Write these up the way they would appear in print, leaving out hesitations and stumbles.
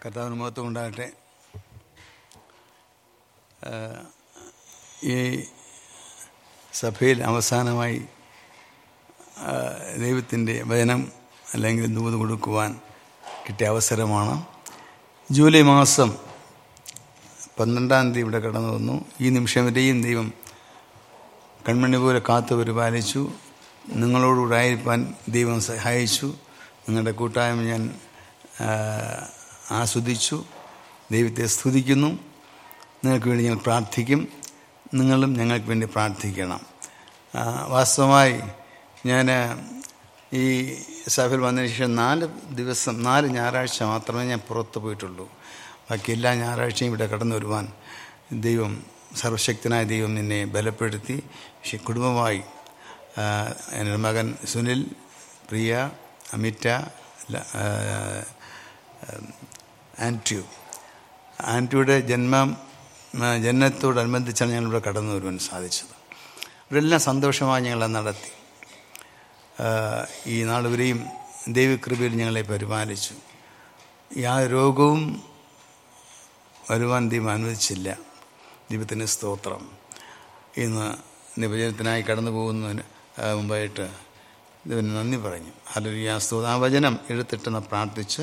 കർത്താവിന് മഹത്വം ഉണ്ടാകട്ടെ. ഈ സഭയിൽ അവസാനമായി ദൈവത്തിൻ്റെ വചനം അല്ലെങ്കിൽ ദൂത് കൊടുക്കുവാൻ കിട്ടിയ അവസരമാണ്. ജൂലൈ മാസം 12 തീയതി ഇവിടെ കടന്നു വന്നു. ഈ നിമിഷം വരെയും ദൈവം കൺമണി പോലെ കാത്തു പരിപാലിച്ചു. നിങ്ങളോടുകൂടെ ആയിരിക്കാൻ ദൈവം സഹായിച്ചു. നിങ്ങളുടെ കൂട്ടായ്മ ഞാൻ ആസ്വദിച്ചു. ദൈവത്തെ സ്തുതിക്കുന്നു. നിങ്ങൾക്ക് വേണ്ടി ഞങ്ങൾ പ്രാർത്ഥിക്കും. നിങ്ങളും ഞങ്ങൾക്ക് വേണ്ടി പ്രാർത്ഥിക്കണം. വാസ്തവമായി ഞാൻ ഈ സഭയിൽ വന്നതിന് ശേഷം 4 ഞായറാഴ്ച മാത്രമേ ഞാൻ പുറത്ത് പോയിട്ടുള്ളൂ. ബാക്കി എല്ലാ ഞായറാഴ്ചയും ഇവിടെ കടന്നു വരുവാൻ ദൈവം, സർവശക്തനായ ദൈവം എന്നെ ബലപ്പെടുത്തി. പക്ഷേ കുടുംബമായി എൻ്റെ മകൻ സുനിൽ, പ്രിയ, അമിറ്റ, ആൻറ്റിയുടെ ജനനത്തോടനുബന്ധിച്ചാണ് ഞങ്ങളിവിടെ കടന്നു വരുവാൻ സാധിച്ചത്. ഇവരെല്ലാം സന്തോഷമായി ഞങ്ങളെ നടത്തി. ഈ നാൾ വരെയും ദൈവകൃപയിൽ ഞങ്ങളെ പരിപാലിച്ചു. യാതൊരു രോഗവും വരുവാൻ ദൈവം അനുവദിച്ചില്ല. ദൈവത്തിന് സ്തോത്രം. ഇന്ന് നിവചനത്തിനായി കടന്നു പോകുന്നതിന് മുമ്പായിട്ട് ദൈവന് നന്ദി പറഞ്ഞു. ഹല്ലേലൂയ, സ്തോത്രം. ആ വചനം എടുത്തിട്ടെന്ന് പ്രാർത്ഥിച്ച്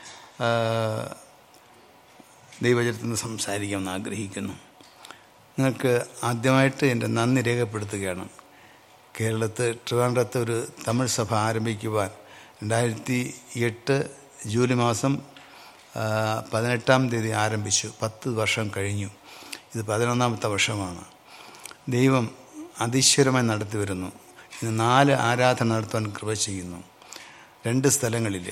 ദൈവവചനത്തിൽ നിന്ന് സംസാരിക്കാമെന്ന് ആഗ്രഹിക്കുന്നു. നിങ്ങൾക്ക് ആദ്യമായിട്ട് എൻ്റെ നന്ദി രേഖപ്പെടുത്തുകയാണ്. ട്രിവാൻഡ്രത്ത് ഒരു തമിഴ് സഭ ആരംഭിക്കുവാൻ 2008 ജൂലൈ മാസം 18 തീയതി ആരംഭിച്ചു. 10 വർഷം കഴിഞ്ഞു. ഇത് 11ാമത്തെ വർഷമാണ്. ദൈവം അതിശ്വരമായി നടത്തി വരുന്നു. ഇന്ന് 4 ആരാധന നടത്തുവാൻ കൃപ ചെയ്യുന്നു. 2 സ്ഥലങ്ങളിൽ.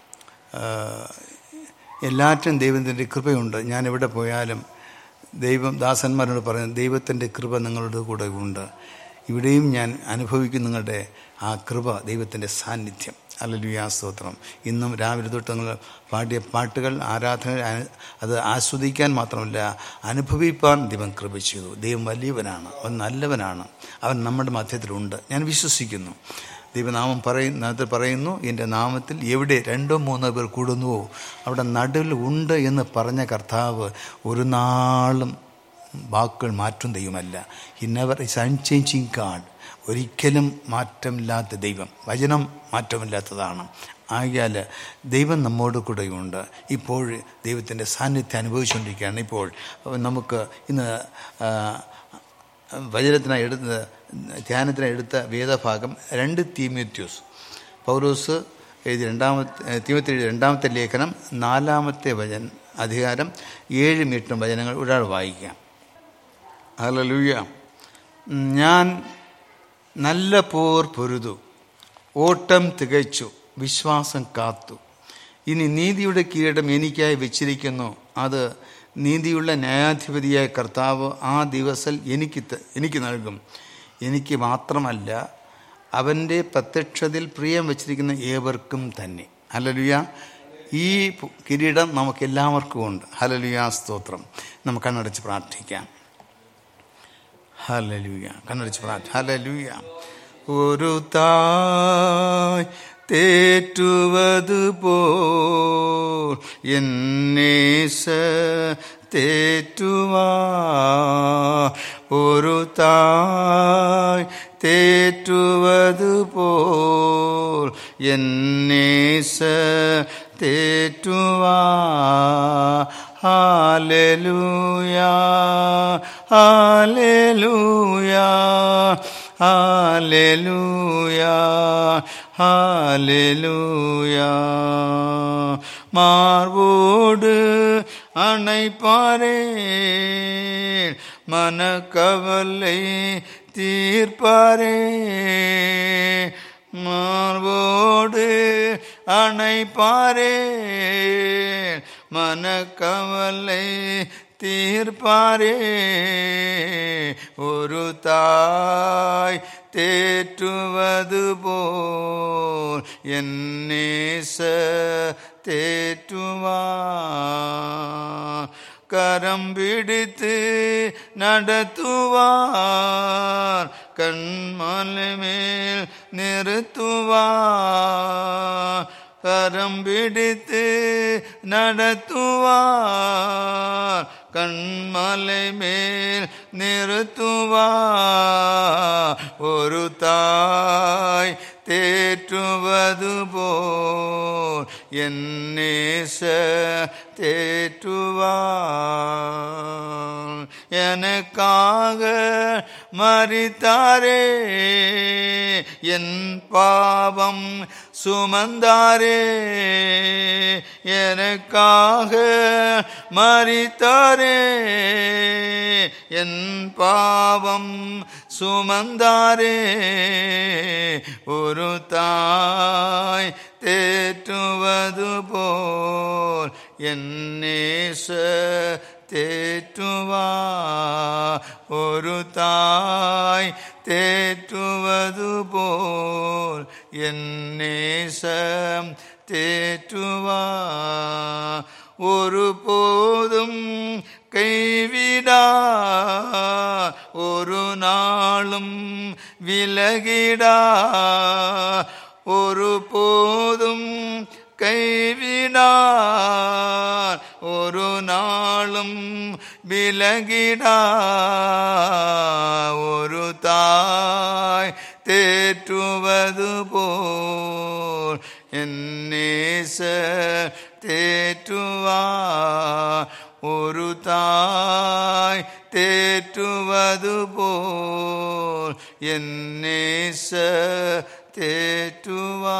എല്ലാറ്റിനും ദൈവത്തിൻ്റെ കൃപയുണ്ട്. ഞാൻ എവിടെ പോയാലും ദാസന്മാരോട് പറയുന്നത്, ദൈവത്തിൻ്റെ കൃപ നിങ്ങളുടെ കൂടെ ഉണ്ട്. ഇവിടെയും ഞാൻ അനുഭവിക്കും നിങ്ങളുടെ ആ കൃപ, ദൈവത്തിൻ്റെ സാന്നിധ്യം. ഹല്ലേലൂയ, സ്തോത്രം. ഇന്നും രാവിലെ തൊട്ട് നിങ്ങൾ പാടിയ പാട്ടുകൾ, ആരാധന, അത് ആസ്വദിക്കാൻ മാത്രമല്ല അനുഭവിപ്പാൻ ദൈവം കൃപ ചെയ്തു. ദൈവം വലിയവനാണ്, അവൻ നല്ലവനാണ്, അവൻ നമ്മുടെ മധ്യത്തിലുണ്ട്. ഞാൻ വിശ്വസിക്കുന്നു. ദൈവനാമം പറയുന്നു, എൻ്റെ നാമത്തിൽ എവിടെ 2-3 പേർ കൂടുന്നുവോ അവിടെ നടുവിൽ ഉണ്ട് എന്ന് പറഞ്ഞ കർത്താവ് ഒരു നാളും വാക്കുകൾ മാറ്റും ദൈവമല്ല. He never is unchanging God. ഒരിക്കലും മാറ്റമില്ലാത്ത ദൈവം. വചനം മാറ്റമില്ലാത്തതാണ്. ആകയാൽ ദൈവം നമ്മോട് കൂടെയുണ്ട്. ഇപ്പോൾ ദൈവത്തിൻ്റെ സാന്നിധ്യം അനുഭവിച്ചുകൊണ്ടിരിക്കുകയാണ്. ഇപ്പോൾ നമുക്ക് ഇന്ന് ധ്യാനത്തിനായി എടുത്ത വേദഭാഗം 2 തീമോഥെയോസ്. പൗലോസ് എഴുതിയ തീമോഥെയോസ് 2-ാമത്തെ ലേഖനം 4-ാമത്തെ അധികാരം 7-8 വചനങ്ങൾ ഒരാൾ വായിക്കാം. ഹല്ലേലൂയ. ഞാൻ നല്ല പോർ പൊരുതു, ഓട്ടം തികച്ചു, വിശ്വാസം കാത്തു. ഇനി നീതിയുടെ കിരീടം എനിക്കായി വെച്ചിരിക്കുന്നു. അത് നീതിയുള്ള ന്യായാധിപതിയായ കർത്താവ് ആ ദിവസം എനിക്ക് നൽകും. എനിക്ക് മാത്രമല്ല, അവൻ്റെ പ്രത്യക്ഷതയിൽ പ്രിയം വച്ചിരിക്കുന്ന ഏവർക്കും തന്നെ. ഹല്ലേലൂയ. ഈ കിരീടം നമുക്ക് എല്ലാവർക്കും ഉണ്ട്. ഹല്ലേലൂയ, സ്തോത്രം. നമുക്ക് കണ്ണടച്ച് പ്രാർത്ഥിക്കാം. ഹല്ലേലൂയ. കണ്ണടച്ച് പ്രാർത്ഥിക്കാം. ഹല്ലേലൂയ. ഒരു തായ് തേറ്റുവതു പോൽ എന്നേശ തേറ്റുവാ. ഒരു തായ് തേറ്റുവതു പോൽ എന്നേശ തേറ്റുവാ. Hallelujah, hallelujah, hallelujah, hallelujah. മാർവോട് அணைப்பாரே மனக்கவலை தீர்ப்பாரே. மார்போடு அணைப்பாரே மனக்கவலை தீர்ப்பாரே. ஒரு தாய் தேற்றுவது போல் എന്നേശ தேற்றுவார். கரம் பிடித்து நடத்துவார், கண்மலை மேல் நிறுத்துவார். கரம் பிடித்து നടത്തുവാൻ കൺമലമേൽ നിർത്തുവാൻ ഒരു തായ് തേറ്റുവതുപോൽ എന്നെ തേറ്റുവാൻ எனக்காக மரித்தாரே என் பாவம் சுமந்தாரே எனக்காக மரித்தாரே என் பாவம் சுமந்தாரே ஒரு தாய் தேற்றுவதுபோல் എന്നേശ തേറ്റുവാ ഒരു തായ് തേറ്റുവതുപോൽ എന്നേശ തേറ്റുവാ ഒരു പോതും കൈവിടാ ഒരു നാളും വിലകിടാ ഒരു പോതും കൈവിടാൻ ഒരു നാളും വിലകിടാ ഒരു തായ് തേറ്റുവതുപോൽ എന്നേശ തേറ്റുവാ ഒരു തായ് തേറ്റുവതുപോൽ എന്നേശ തേറ്റുവാ.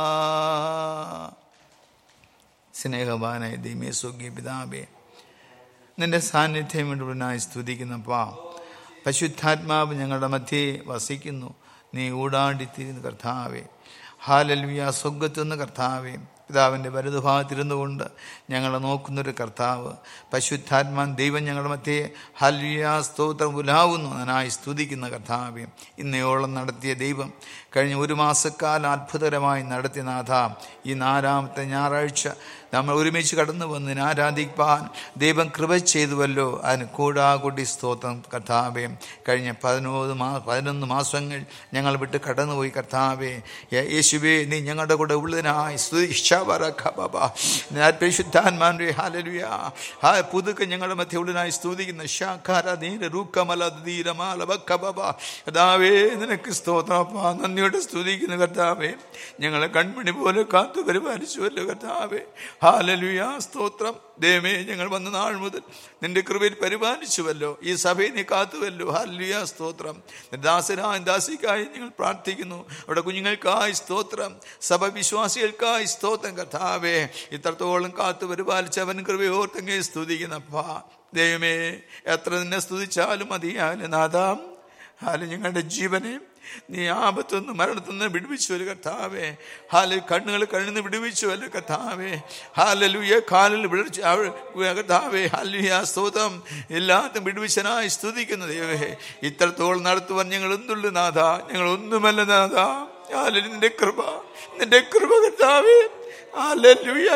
സ്നേഹവാനായ ദൈവമേ, സ്വർഗീയ പിതാവേ, നിന്റെ സാന്നിധ്യം മുഴുവനായി സ്തുതിക്കുന്നപ്പാ. പരിശുദ്ധാത്മാവ് ഞങ്ങളുടെ മധ്യേ വസിക്കുന്നു. നീ ഊടാണ്ടിത്തിരുന്ന് കർത്താവേ. ഹല്ലേലൂയ. സ്വർഗ്ഗത്തുനിന്ന് കർത്താവേ, പിതാവിൻ്റെ വലതുഭാഗത്തിരുന്നു കൊണ്ട് ഞങ്ങളെ നോക്കുന്നൊരു കർത്താവ്, പരിശുദ്ധാത്മാൻ ദൈവം ഞങ്ങളുടെ മധ്യേ ഹല്ലേലൂയ സ്തോത്രം ഉലാവുന്നു അതിനായി സ്തുതിക്കുന്ന കർത്താവേ. ഇന്നയോളം നടത്തിയ ദൈവം കഴിഞ്ഞ ഒരു മാസക്കാലം അത്ഭുതകരമായി നടത്തിയ നാഥ, ഈ 4ാമത്തെ ഞായറാഴ്ച നമ്മൾ ഒരുമിച്ച് കടന്നു വന്നതിന് ആരാധിപ്പാൻ ദൈവം കൃപ ചെയ്തുവല്ലോ. അതിന് കൂടാകൂടി സ്തോത്രം കർത്താവേ. കഴിഞ്ഞ 11 മാസങ്ങൾ ഞങ്ങൾ വിട്ട് കടന്നുപോയി കർത്താവേ. യേശുവേ, നീ ഞങ്ങളുടെ കൂടെ ഉള്ളതിനായി പരിശുദ്ധാത്മാവേ ഹല്ലേലൂയ. പുതുക്കെ ഞങ്ങളുടെ മധ്യ ഉള്ളതിനായി സ്തുതിക്കുന്ന കർത്താവേ, നിനക്ക് സ്തോത്രപ്പാ. നന്ദിയോടെ സ്തുതിക്കുന്നു കർത്താവേ. ഞങ്ങളെ കൺമണി പോലെ കാത്തു പരിപാലിച്ചുവല്ലോ കർത്താവേ. ഹല്ലേലൂയ സ്തോത്രം. ദൈവമേ, ഞങ്ങൾ വന്ന നാൾ മുതൽ നിന്റെ കൃപയിൽ പരിപാലിച്ചുവല്ലോ. ഈ സഭയെ നീ കാത്തുവല്ലോ. ഹല്ലേലൂയ സ്തോത്രം. ദാസനായ ദാസിക്കായി ഞങ്ങൾ പ്രാർത്ഥിക്കുന്നു. അവിടെ കുഞ്ഞുങ്ങൾക്കായി സ്തോത്രം. സഭ വിശ്വാസികൾക്കായി സ്തോത്രം കർത്താവേ. ഇത്രത്തോളം കാത്തു പരിപാലിച്ച അവൻ കൃപയോർത്തങ്ങേ സ്തുതിക്കുന്നപ്പാ. ദൈവമേ, എത്ര നിന്നെ സ്തുതിച്ചാലും മതിയാല് നാഥാ. ഞങ്ങളുടെ ജീവനെ നീ ആപത്തൊന്ന് മരണത്തിന്ന് വിടുവിച്ചുവല്ലോ കർത്താവേ. കണ്ണുകൾ കണ്ണിന്ന് വിടുവിച്ചുവല്ലോ കർത്താവേ. ഹല്ലേലൂയ. കാലിൽ കർത്താവേ. ഹല്ലേലൂയ സ്തോത്രം. എല്ലാത്തും വിടുവിച്ചനായി സ്തുതിക്കുന്ന ദൈവമേ, ഇത്രത്തോളം നടത്തുവാൻ ഞങ്ങൾ എന്തുള്ളൂ നാഥ? ഞങ്ങൾ ഒന്നുമല്ല നാഥ. നിന്റെ കൃപ, നിന്റെ കൃപ കർത്താവേ. ഹല്ലേലൂയ.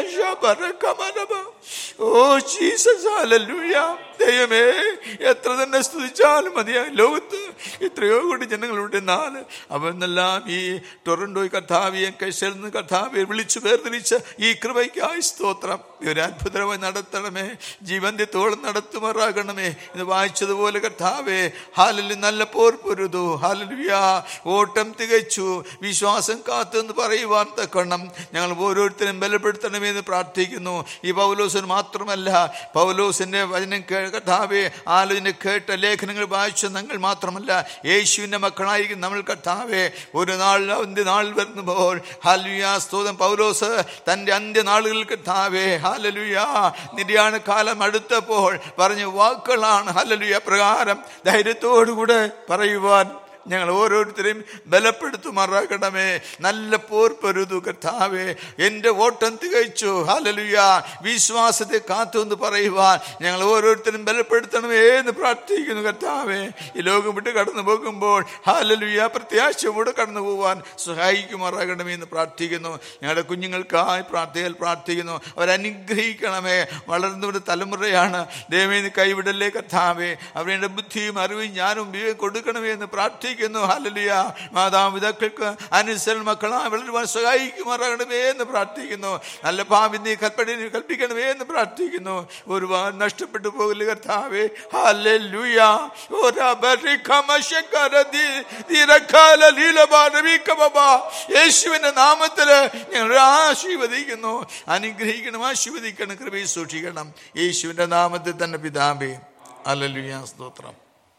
Oh Jesus. ഹല്ലേലൂയ. ദൈവമേ, എത്ര തന്നെ സ്തുതിച്ചാലും മതിയായി. ലോകത്ത് എത്രയോ കൂടി ജനങ്ങളുണ്ട്. എന്നാൽ അവരെല്ലാം ഈ ടൊറന്റോ കർത്താവിയെ കൈസലിൽ നിന്ന് കർത്താവിയെ വിളിച്ചു വേർതിരിച്ച ഈ കൃപയ്ക്കായി സ്തോത്രം. ഒരു അത്ഭുതമായി നടത്തണമേ. ജീവന്ത്യത്തോളം നടത്തുമാറാകണമേ. ഇത് വായിച്ചതുപോലെ കർത്താവേ, ഹല്ലേലൂയ, നല്ല പോർ പൊരുതു. ഹല്ലേലൂയ. ഓട്ടം തികച്ചു, വിശ്വാസം കാത്തു എന്ന് പറയുവാൻ തക്കണം ഞങ്ങൾ ഓരോരുത്തരും ബലപ്പെടുത്തണമേ എന്ന് പ്രാർത്ഥിക്കുന്നു. ഈ പൗലോസിന് മാത്രമല്ല, പൗലോസിന്റെ വചനം കർത്താവേ ആലോചന കേട്ട ലേഖനങ്ങൾ വായിച്ച ഞങ്ങൾ മാത്രമല്ല, യേശുവിന്റെ മക്കളായിരിക്കും നമ്മൾ കർത്താവേ. ഒരു നാൾ അന്ത്യനാൾ വരുമ്പോൾ ഹല്ലേലൂയ സ്തോത്രം. പൗലോസ് തന്റെ അന്ത്യനാളുകളിൽ കർത്താവേ ഹല്ലേലൂയ നിര്യാണ കാലം അടുത്തപ്പോൾ പറഞ്ഞ വാക്കുകളാണ്. ഹല്ലേലൂയ പ്രകാരം ധൈര്യത്തോടുകൂടെ പറയുവാൻ ഞങ്ങൾ ഓരോരുത്തരെയും ബലപ്പെടുത്തുമാറാകണമേ. നല്ല പോർ പൊരുതു കർത്താവേ. എൻ്റെ ഓട്ടം തികച്ചു. ഹല്ലേലൂയ. വിശ്വാസത്തെ കാത്തു എന്ന് പറയുവാൻ ഞങ്ങൾ ഓരോരുത്തരും ബലപ്പെടുത്തണമേ എന്ന് പ്രാർത്ഥിക്കുന്നു കർത്താവേ. ഈ ലോകം വിട്ട് കടന്നു പോകുമ്പോൾ ഹല്ലേലൂയ പ്രത്യാശയോടെ കടന്നു പോകാൻ സഹായിക്കുമാറാകണമേ എന്ന് പ്രാർത്ഥിക്കുന്നു. ഞങ്ങളുടെ കുഞ്ഞുങ്ങൾക്കായി പ്രാർത്ഥിക്കുന്നു. അവരനുഗ്രഹിക്കണമേ. വളർന്നവരുടെ തലമുറയാണ്. ദൈവമേ, കൈവിടല്ലേ കർത്താവേ. അവരുടെ ബുദ്ധിയും അറിവും ജ്ഞാനവും വിവേകം കൊടുക്കണമേ എന്ന് പ്രാർത്ഥിക്കുന്നു പ്രാർത്ഥിക്കുന്നു. ഹല്ലേലൂയ. മാതാപിതാക്കൾക്ക് അനുസരണ മക്കളാ വളരുവാൻ സഹായിക്കുമാറാകണമേ എന്ന് പ്രാർത്ഥിക്കുന്നു. നല്ല ഭാവി നീ കൽപ്പിക്കണമേ എന്ന് പ്രാർത്ഥിക്കുന്നു. ഒരുപാട് നഷ്ടപ്പെട്ടു പോകില്ല കർത്താവേ. ഹല്ലേലൂയ. യേശുവിന്റെ നാമത്തില് ഞങ്ങൾ ആശീർവദിക്കുന്നു. അനുഗ്രഹിക്കണം, ആശീർവദിക്കണം, കൃപയിൽ സൂക്ഷിക്കണം. യേശുവിന്റെ നാമത്തിൽ തന്നെ പിതാവേ. ഹല്ലേലൂയ. സ്തോത്രം.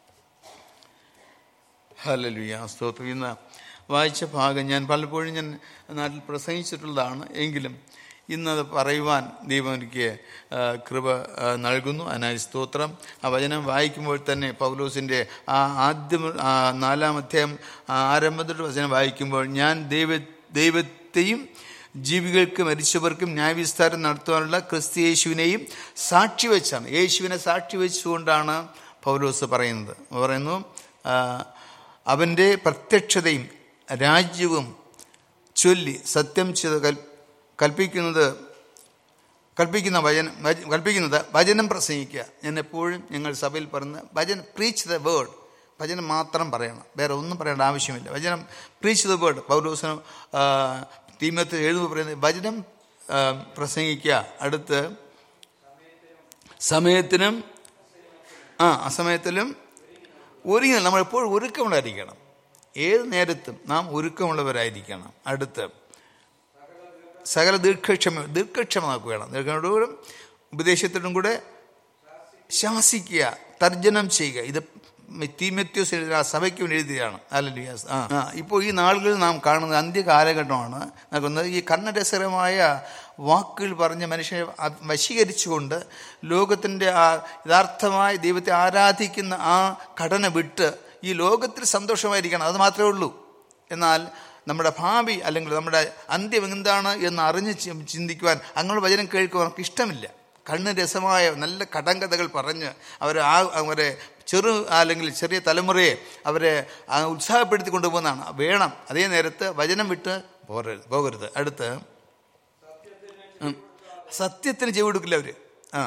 ഹല്ലേലൂയ. സ്തോത്രം. ഇന്ന് വായിച്ച ഭാഗം ഞാൻ പലപ്പോഴും ഞാൻ നാട്ടിൽ പ്രസംഗിച്ചിട്ടുള്ളതാണ്. എങ്കിലും ഇന്നത് പറയുവാൻ ദൈവം എനിക്ക് കൃപ നൽകുന്നു. അതിനായി സ്തോത്രം. ആ വചനം വായിക്കുമ്പോൾ തന്നെ പൗലോസിൻ്റെ ആ ആദ്യം 4-ാം അധ്യായം ആരംഭത്തിൽ വചനം വായിക്കുമ്പോൾ, ഞാൻ ദൈവത്തെയും ജീവികൾക്കും മരിച്ചവർക്കും ന്യായവിസ്താരം നടത്തുവാനുള്ള ക്രിസ്തു യേശുവിനെയും സാക്ഷി വെച്ചാണ്, യേശുവിനെ സാക്ഷി വെച്ചുകൊണ്ടാണ് പൗലോസ് പറയുന്നു അവൻ്റെ പ്രത്യക്ഷതയും രാജ്യവും ചൊല്ലി സത്യം ചെയ്ത് കൽപ്പിക്കുന്നത് വചനം പ്രസംഗിക്കുക. ഞാൻ എപ്പോഴും ഞങ്ങൾ സഭയിൽ പറയുന്ന വചനം, പ്രീച്ച് ദ വേർഡ്. വചനം മാത്രം പറയണം, വേറെ ഒന്നും പറയേണ്ട ആവശ്യമില്ല. വചനം, പ്രീച്ച് ദ വേർഡ്. പൗലോസിന് തീമോഥെയോസിന് എഴുതുമ്പോൾ പറയുന്നത് വചനം പ്രസംഗിക്കുക. അടുത്ത് സമയത്തിനും അസമയത്തിലും ഒരുങ്ങി. നമ്മളെപ്പോഴും ഒരുക്കമുള്ളതായിരിക്കണം. ഏത് നേരത്തും നാം ഒരുക്കമുള്ളവരായിരിക്കണം. അടുത്ത് സകല ദീർഘക്ഷമമാക്കുക വേണം. ദീർഘക്ഷമയോടും ഉപദേശത്തിനും കൂടെ ശാസിക്കുക, തർജ്ജനം ചെയ്യുക. ഇത് തീമോഥെയോസ് സഭയ്ക്ക് വേണ്ടി എഴുതിയതാണ്. ഹല്ലേലൂയ. ഇപ്പോൾ ഈ നാളുകളിൽ നാം കാണുന്നത് അന്ത്യകാലഘട്ടമാണ്. നടക്കുന്നത് ഈ കർണരസകരമായ വാക്കുകൾ പറഞ്ഞ് മനുഷ്യനെ വശീകരിച്ചുകൊണ്ട് ലോകത്തിൻ്റെ ആ യഥാർത്ഥമായ ദൈവത്തെ ആരാധിക്കുന്ന ആ ഘടന വിട്ട് ഈ ലോകത്തിൽ സന്തോഷമായിരിക്കണം, അത് മാത്രമേ ഉള്ളൂ. എന്നാൽ നമ്മുടെ ഭാവി അല്ലെങ്കിൽ നമ്മുടെ അന്ത്യം എന്താണ് എന്ന് അറിഞ്ഞ് ചിന്തിക്കുവാൻ, അങ്ങനെ വചനം കേൾക്കുവാൻ നമുക്ക് ഇഷ്ടമില്ല. കണ്ണ് രസമായ നല്ല കടങ്കഥകൾ പറഞ്ഞ് അവരെ അല്ലെങ്കിൽ ചെറിയ തലമുറയെ അവരെ ഉത്സാഹപ്പെടുത്തി കൊണ്ടുപോകുന്നതാണ് വേണം. അതേ നേരത്ത് വചനം വിട്ട് പോകരുത്. അടുത്ത് സത്യത്തിന് ചെവി കൊടുക്കില്ല അവർ.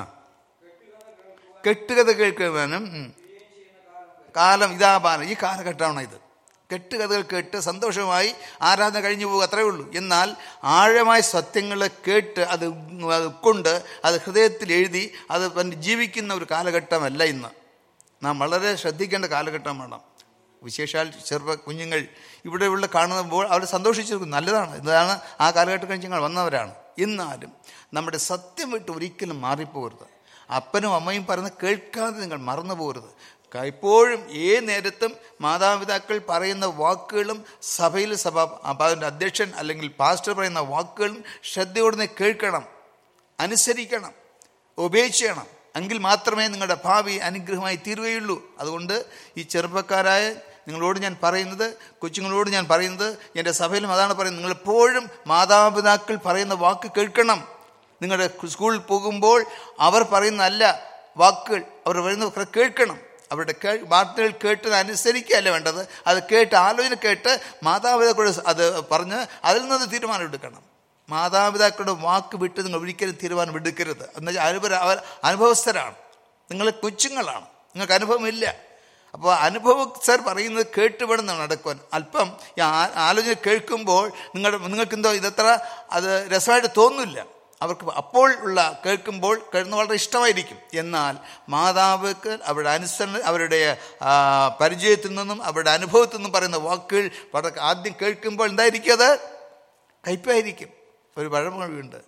കെട്ടുകഥ കേൾക്കുവാനും കാലം ഈ കാലഘട്ടമാണ് ഇത്. കെട്ടുകഥകൾ കേട്ട് സന്തോഷമായി ആരാധന കഴിഞ്ഞു പോകുക, അത്രയേ ഉള്ളൂ. എന്നാൽ ആഴമായ സത്യങ്ങളെ കേട്ട് അത് കൊണ്ട് അത് ഹൃദയത്തിൽ എഴുതി അത് ജീവിക്കുന്ന ഒരു കാലഘട്ടമല്ല ഇന്ന്. നാം വളരെ ശ്രദ്ധിക്കേണ്ട കാലഘട്ടം വേണം. വിശേഷാൽ കുഞ്ഞുങ്ങൾ ഇവിടെയുള്ള കാണുമ്പോൾ അവർ സന്തോഷിച്ചിരിക്കും, നല്ലതാണ്. ഇതാണ് ആ കാലഘട്ടം കഴിഞ്ഞ് ഞങ്ങൾ വന്നവരാണ്. എന്നാലും നമ്മുടെ സത്യം വിട്ട് ഒരിക്കലും മാറിപ്പോകരുത്. അപ്പനും അമ്മയും പറയുന്നത് കേൾക്കാതെ നിങ്ങൾ മറന്നു പോകരുത്. എപ്പോഴും ഏത് നേരത്തും മാതാപിതാക്കൾ പറയുന്ന വാക്കുകളും അതിൻ്റെ അധ്യക്ഷൻ അല്ലെങ്കിൽ പാസ്റ്റർ പറയുന്ന വാക്കുകളും ശ്രദ്ധയോടെ കേൾക്കണം, അനുസരിക്കണം, ഉപേക്ഷിക്കണം. എങ്കിൽ മാത്രമേ നിങ്ങളുടെ ഭാവി അനുഗ്രഹമായി തീരുകയുള്ളൂ. അതുകൊണ്ട് ഈ ചെറുപ്പക്കാരായ നിങ്ങളോട് ഞാൻ പറയുന്നത്, കൊച്ചുങ്ങളോട് ഞാൻ പറയുന്നത്, എൻ്റെ സഭയിലും അതാണ് പറയുന്നത്, നിങ്ങളെപ്പോഴും മാതാപിതാക്കൾ പറയുന്ന വാക്ക് കേൾക്കണം. നിങ്ങളുടെ സ്കൂളിൽ പോകുമ്പോൾ അവർ പറയുന്ന നല്ല വാക്കുകൾ അവർ പറയുന്ന കേൾക്കണം. അവരുടെ വാർത്തകൾ കേട്ടത് അനുസരിക്കുകയല്ല വേണ്ടത്, അത് കേട്ട് ആലോചന കേട്ട് മാതാപിതാക്കളോട് അത് പറഞ്ഞ് അതിൽ നിന്ന് തീരുമാനം എടുക്കണം. മാതാപിതാക്കളുടെ വാക്ക് വിട്ട് നിങ്ങൾ ഒരിക്കലും തീരുമാനം എടുക്കരുത്. എന്നുവെച്ചാൽ അവർ അനുഭവസ്ഥരാണ്, നിങ്ങൾ കൊച്ചുങ്ങളാണ്, നിങ്ങൾക്ക് അനുഭവമില്ല. അപ്പോൾ അനുഭവസ്ഥർ പറയുന്നത് കേട്ടുപെടുന്ന നടക്കുവാൻ അല്പം ആലോചന കേൾക്കുമ്പോൾ നിങ്ങൾക്കെന്തോ ഇതത്ര അത് രസമായിട്ട് തോന്നില്ല. അവർക്ക് അപ്പോൾ ഉള്ള കേൾക്കുമ്പോൾ വളരെ ഇഷ്ടമായിരിക്കും. എന്നാൽ മാതാപിതാക്കൾ അവരുടെ അവരുടെ പരിചയത്തിൽ നിന്നും അവരുടെ അനുഭവത്തിൽ നിന്നും പറയുന്ന വാക്കുകൾ വളരെ ആദ്യം കേൾക്കുമ്പോൾ എന്തായിരിക്കും, അത് കയ്പായിരിക്കും. ഒരു പഴമൊഴിയുണ്ട്,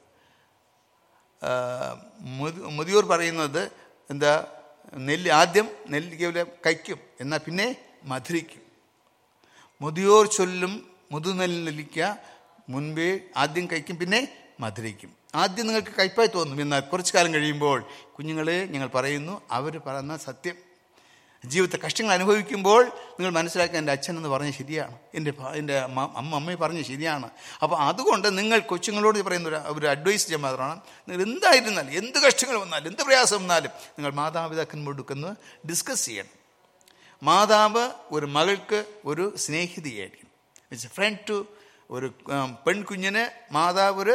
മുതിയോർ പറയുന്നത് എന്താ, ആദ്യം നെല്ലിക്കയിലെ കയ്ക്കും, എന്നാൽ പിന്നെ മധുരിക്കും. മുതിയോർ ചൊല്ലും മുതുനെല്ലിക്ക മുൻപേ ആദ്യം കയ്ക്കും പിന്നെ മധുരിക്കും. ആദ്യം നിങ്ങൾക്ക് കയ്പായി തോന്നും, എന്നാൽ കുറച്ചു കാലം കഴിയുമ്പോൾ കുഞ്ഞുങ്ങളെ ഞങ്ങൾ പറയുന്നു, അവർ പറയുന്ന സത്യം. ജീവിതത്തെ കഷ്ടങ്ങൾ അനുഭവിക്കുമ്പോൾ നിങ്ങൾ മനസ്സിലാക്കുക, എൻ്റെ അച്ഛൻ എന്ന് പറഞ്ഞ് ശരിയാണ്, എൻ്റെ അമ്മയെ പറഞ്ഞ് ശരിയാണ്. അപ്പോൾ അതുകൊണ്ട് നിങ്ങൾ കൊച്ചുങ്ങളോട് പറയുന്ന ഒരു അഡ്വൈസ് മാത്രമാണ്, നിങ്ങൾ എന്തായിരുന്നാലും, എന്ത് കഷ്ടങ്ങൾ വന്നാലും, എന്ത് പ്രയാസം വന്നാലും നിങ്ങൾ മാതാപിതാക്കന്മാരോട് കൊടുക്കുന്നത് ഡിസ്കസ് ചെയ്യണം. മാതാവ് ഒരു മകൾക്ക് ഒരു സ്നേഹിതയായിരിക്കും. ഇറ്റ്സ് എ ഫ്രണ്ട് ടു ഒരു പെൺകുഞ്ഞിന് മാതാവ് ഒരു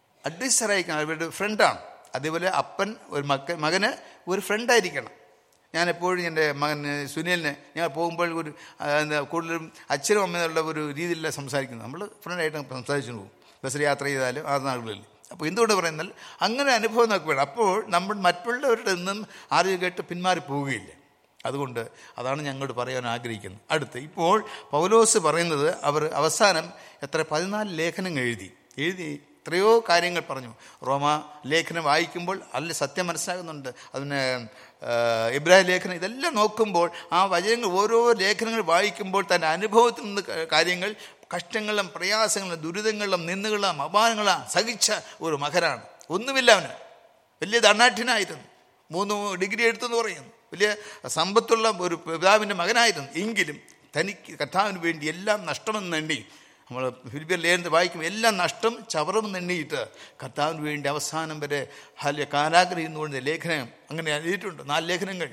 അഡ്വൈസറായിരിക്കണം, അവരുടെ ഫ്രണ്ടാണ്. അതേപോലെ അപ്പൻ ഒരു മകന് ഒരു ഫ്രണ്ടായിരിക്കണം. ഞാൻ എപ്പോഴും എൻ്റെ മകൻ സുനിലിനെ ഞങ്ങൾ പോകുമ്പോൾ ഒരു കൂടുതലും അച്ഛനും അമ്മയുള്ള ഒരു രീതിയിലല്ല സംസാരിക്കുന്നത്. നമ്മൾ ഫ്രണ്ടായിട്ട് സംസാരിച്ചു പോകും, ബസ്സിൽ യാത്ര ചെയ്താലും ആ നാളുകളിൽ. അപ്പോൾ എന്തുകൊണ്ട് പറയുന്നാൽ അങ്ങനെ അനുഭവം നമുക്ക് വേണം. അപ്പോൾ നമ്മൾ മറ്റുള്ളവരുടെ നിന്നും ആരും കേട്ട് പിന്മാറി പോവുകയില്ല. അതുകൊണ്ട് അതാണ് ഞങ്ങളോട് പറയാൻ ആഗ്രഹിക്കുന്നത്. അടുത്ത് ഇപ്പോൾ പൗലോസ് പറയുന്നത്, അവർ അവസാനം 14 ലേഖനം എഴുതി എത്രയോ കാര്യങ്ങൾ പറഞ്ഞു. റോമ ലേഖനം വായിക്കുമ്പോൾ അതിൽ സത്യം മനസ്സിലാകുന്നുണ്ട്. അതിന് എബ്രായ ലേഖനം ഇതെല്ലാം നോക്കുമ്പോൾ ആ വചനങ്ങൾ, ഓരോ ലേഖനങ്ങൾ വായിക്കുമ്പോൾ തൻ്റെ അനുഭവത്തിൽ നിന്ന് കാര്യങ്ങൾ, കഷ്ടങ്ങളും പ്രയാസങ്ങളും ദുരിതങ്ങളും നിന്ദകളും അപമാനങ്ങളും സഹിച്ച ഒരു മകനാണ്. ഒന്നുമില്ല, അവന് വലിയ ദണ്ണാഠ്യനായിരുന്നു, 3 ഡിഗ്രി എടുത്തെന്ന് പറയുന്നു, വലിയ സമ്പത്തുള്ള ഒരു പിതാവിൻ്റെ മകനായിരുന്നു. എങ്കിലും തനിക്ക് കർത്താവിന് വേണ്ടി എല്ലാം നഷ്ടമെന്നെണ്ണി, നമ്മൾ ഫിലിപ്പിയർ ലേഖനത്തിൽ വായിക്കും, എല്ലാം നഷ്ടം ചവറമെന്നെണ്ണിയിട്ട് കർത്താവിന് വേണ്ടി അവസാനം വരെ കാരാഗ്രഹം എന്നുകൊണ്ട് ലേഖനം അങ്ങനെ എഴുതിയിട്ടുണ്ട്, 4 ലേഖനങ്ങൾ.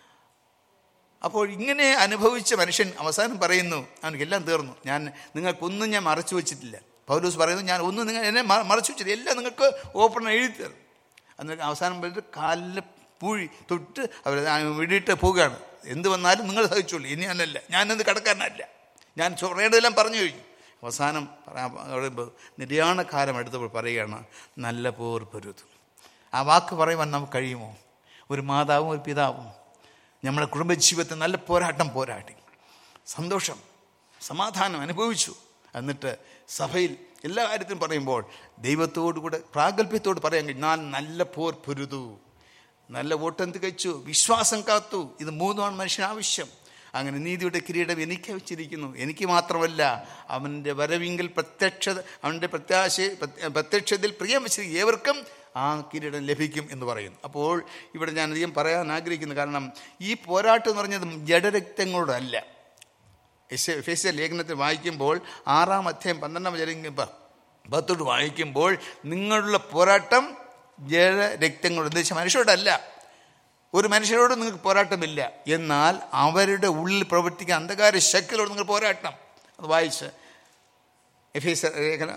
അപ്പോൾ ഇങ്ങനെ അനുഭവിച്ച മനുഷ്യൻ അവസാനം പറയുന്നു, അവനക്കെല്ലാം തീർന്നു, നിങ്ങൾക്കൊന്നും ഞാൻ മറച്ചു വെച്ചിട്ടില്ല. പൗലോസ് പറയുന്നു, ഞാൻ ഒന്നും എന്നെ മറച്ചു വെച്ചിട്ടില്ല, എല്ലാം നിങ്ങൾക്ക് ഓപ്പൺ എഴുതി തീർന്നു. എന്നിട്ട് അവസാനം പറഞ്ഞിട്ട് കാലിൽ പൂഴി തൊട്ട് അവർ വിടിയിട്ട് പോവുകയാണ്. എന്ത് വന്നാലും നിങ്ങൾ സഹിച്ചോളൂ, ഇനി ഞാനെന്ത് കടക്കാരനല്ല, ഞാൻ ചൊറേണ്ടതെല്ലാം പറഞ്ഞു കഴിഞ്ഞു. അവസാനം പറയുമ്പോൾ നിര്യാണക്കാലം എടുത്തപ്പോൾ പറയുകയാണ്, നല്ല പോർ പൊരുതും. ആ വാക്ക് പറയുവാൻ നമുക്ക് കഴിയുമോ? ഒരു മാതാവും ഒരു പിതാവും നമ്മുടെ കുടുംബജീവിതത്തിൽ നല്ല പോരാട്ടി സന്തോഷം സമാധാനം അനുഭവിച്ചു. എന്നിട്ട് സഭയിൽ എല്ലാ കാര്യത്തിലും പറയുമ്പോൾ ദൈവത്തോടുകൂടെ പ്രാഗൽഭ്യത്തോട് പറയാൻ കഴിയും, ഞാൻ നല്ല പോർ പൊരുതു, നല്ല ഓട്ടം തികച്ചു, വിശ്വാസം കാത്തു. ഇത് 3 മനുഷ്യന് ആവശ്യം. അങ്ങനെ നീതിയുടെ കിരീടം എനിക്ക് വെച്ചിരിക്കുന്നു, എനിക്ക് മാത്രമല്ല, അവൻ്റെ വരവിങ്കിൽ അവൻ്റെ പ്രത്യക്ഷത്തിൽ പ്രിയം വെച്ചിരിക്കും ഏവർക്കും ആ കിരീടം ലഭിക്കും എന്ന് പറയുന്നു. അപ്പോൾ ഇവിടെ ഞാൻ അധികം പറയാൻ ആഗ്രഹിക്കുന്നു, കാരണം ഈ പോരാട്ടം എന്ന് പറഞ്ഞത് ജഡരക്തങ്ങളോടല്ല. എഫേസ്യ ലേഖനത്തിൽ വായിക്കുമ്പോൾ 6-ാം അധ്യായം 12-ാം വായിക്കുമ്പോൾ നിങ്ങളുടെ പോരാട്ടം ജഡരക്തങ്ങളോട്, എന്ന് വെച്ചാൽ മനുഷ്യരോടല്ല. ഒരു മനുഷ്യരോട് നിങ്ങൾക്ക് പോരാട്ടമില്ല, എന്നാൽ അവരുടെ ഉള്ളിൽ പ്രവർത്തിക്കുന്ന അന്ധകാര ശക്തികളോട് നിങ്ങൾ പോരാട്ടം. അത് വായിച്ച് എഫേസ്യർ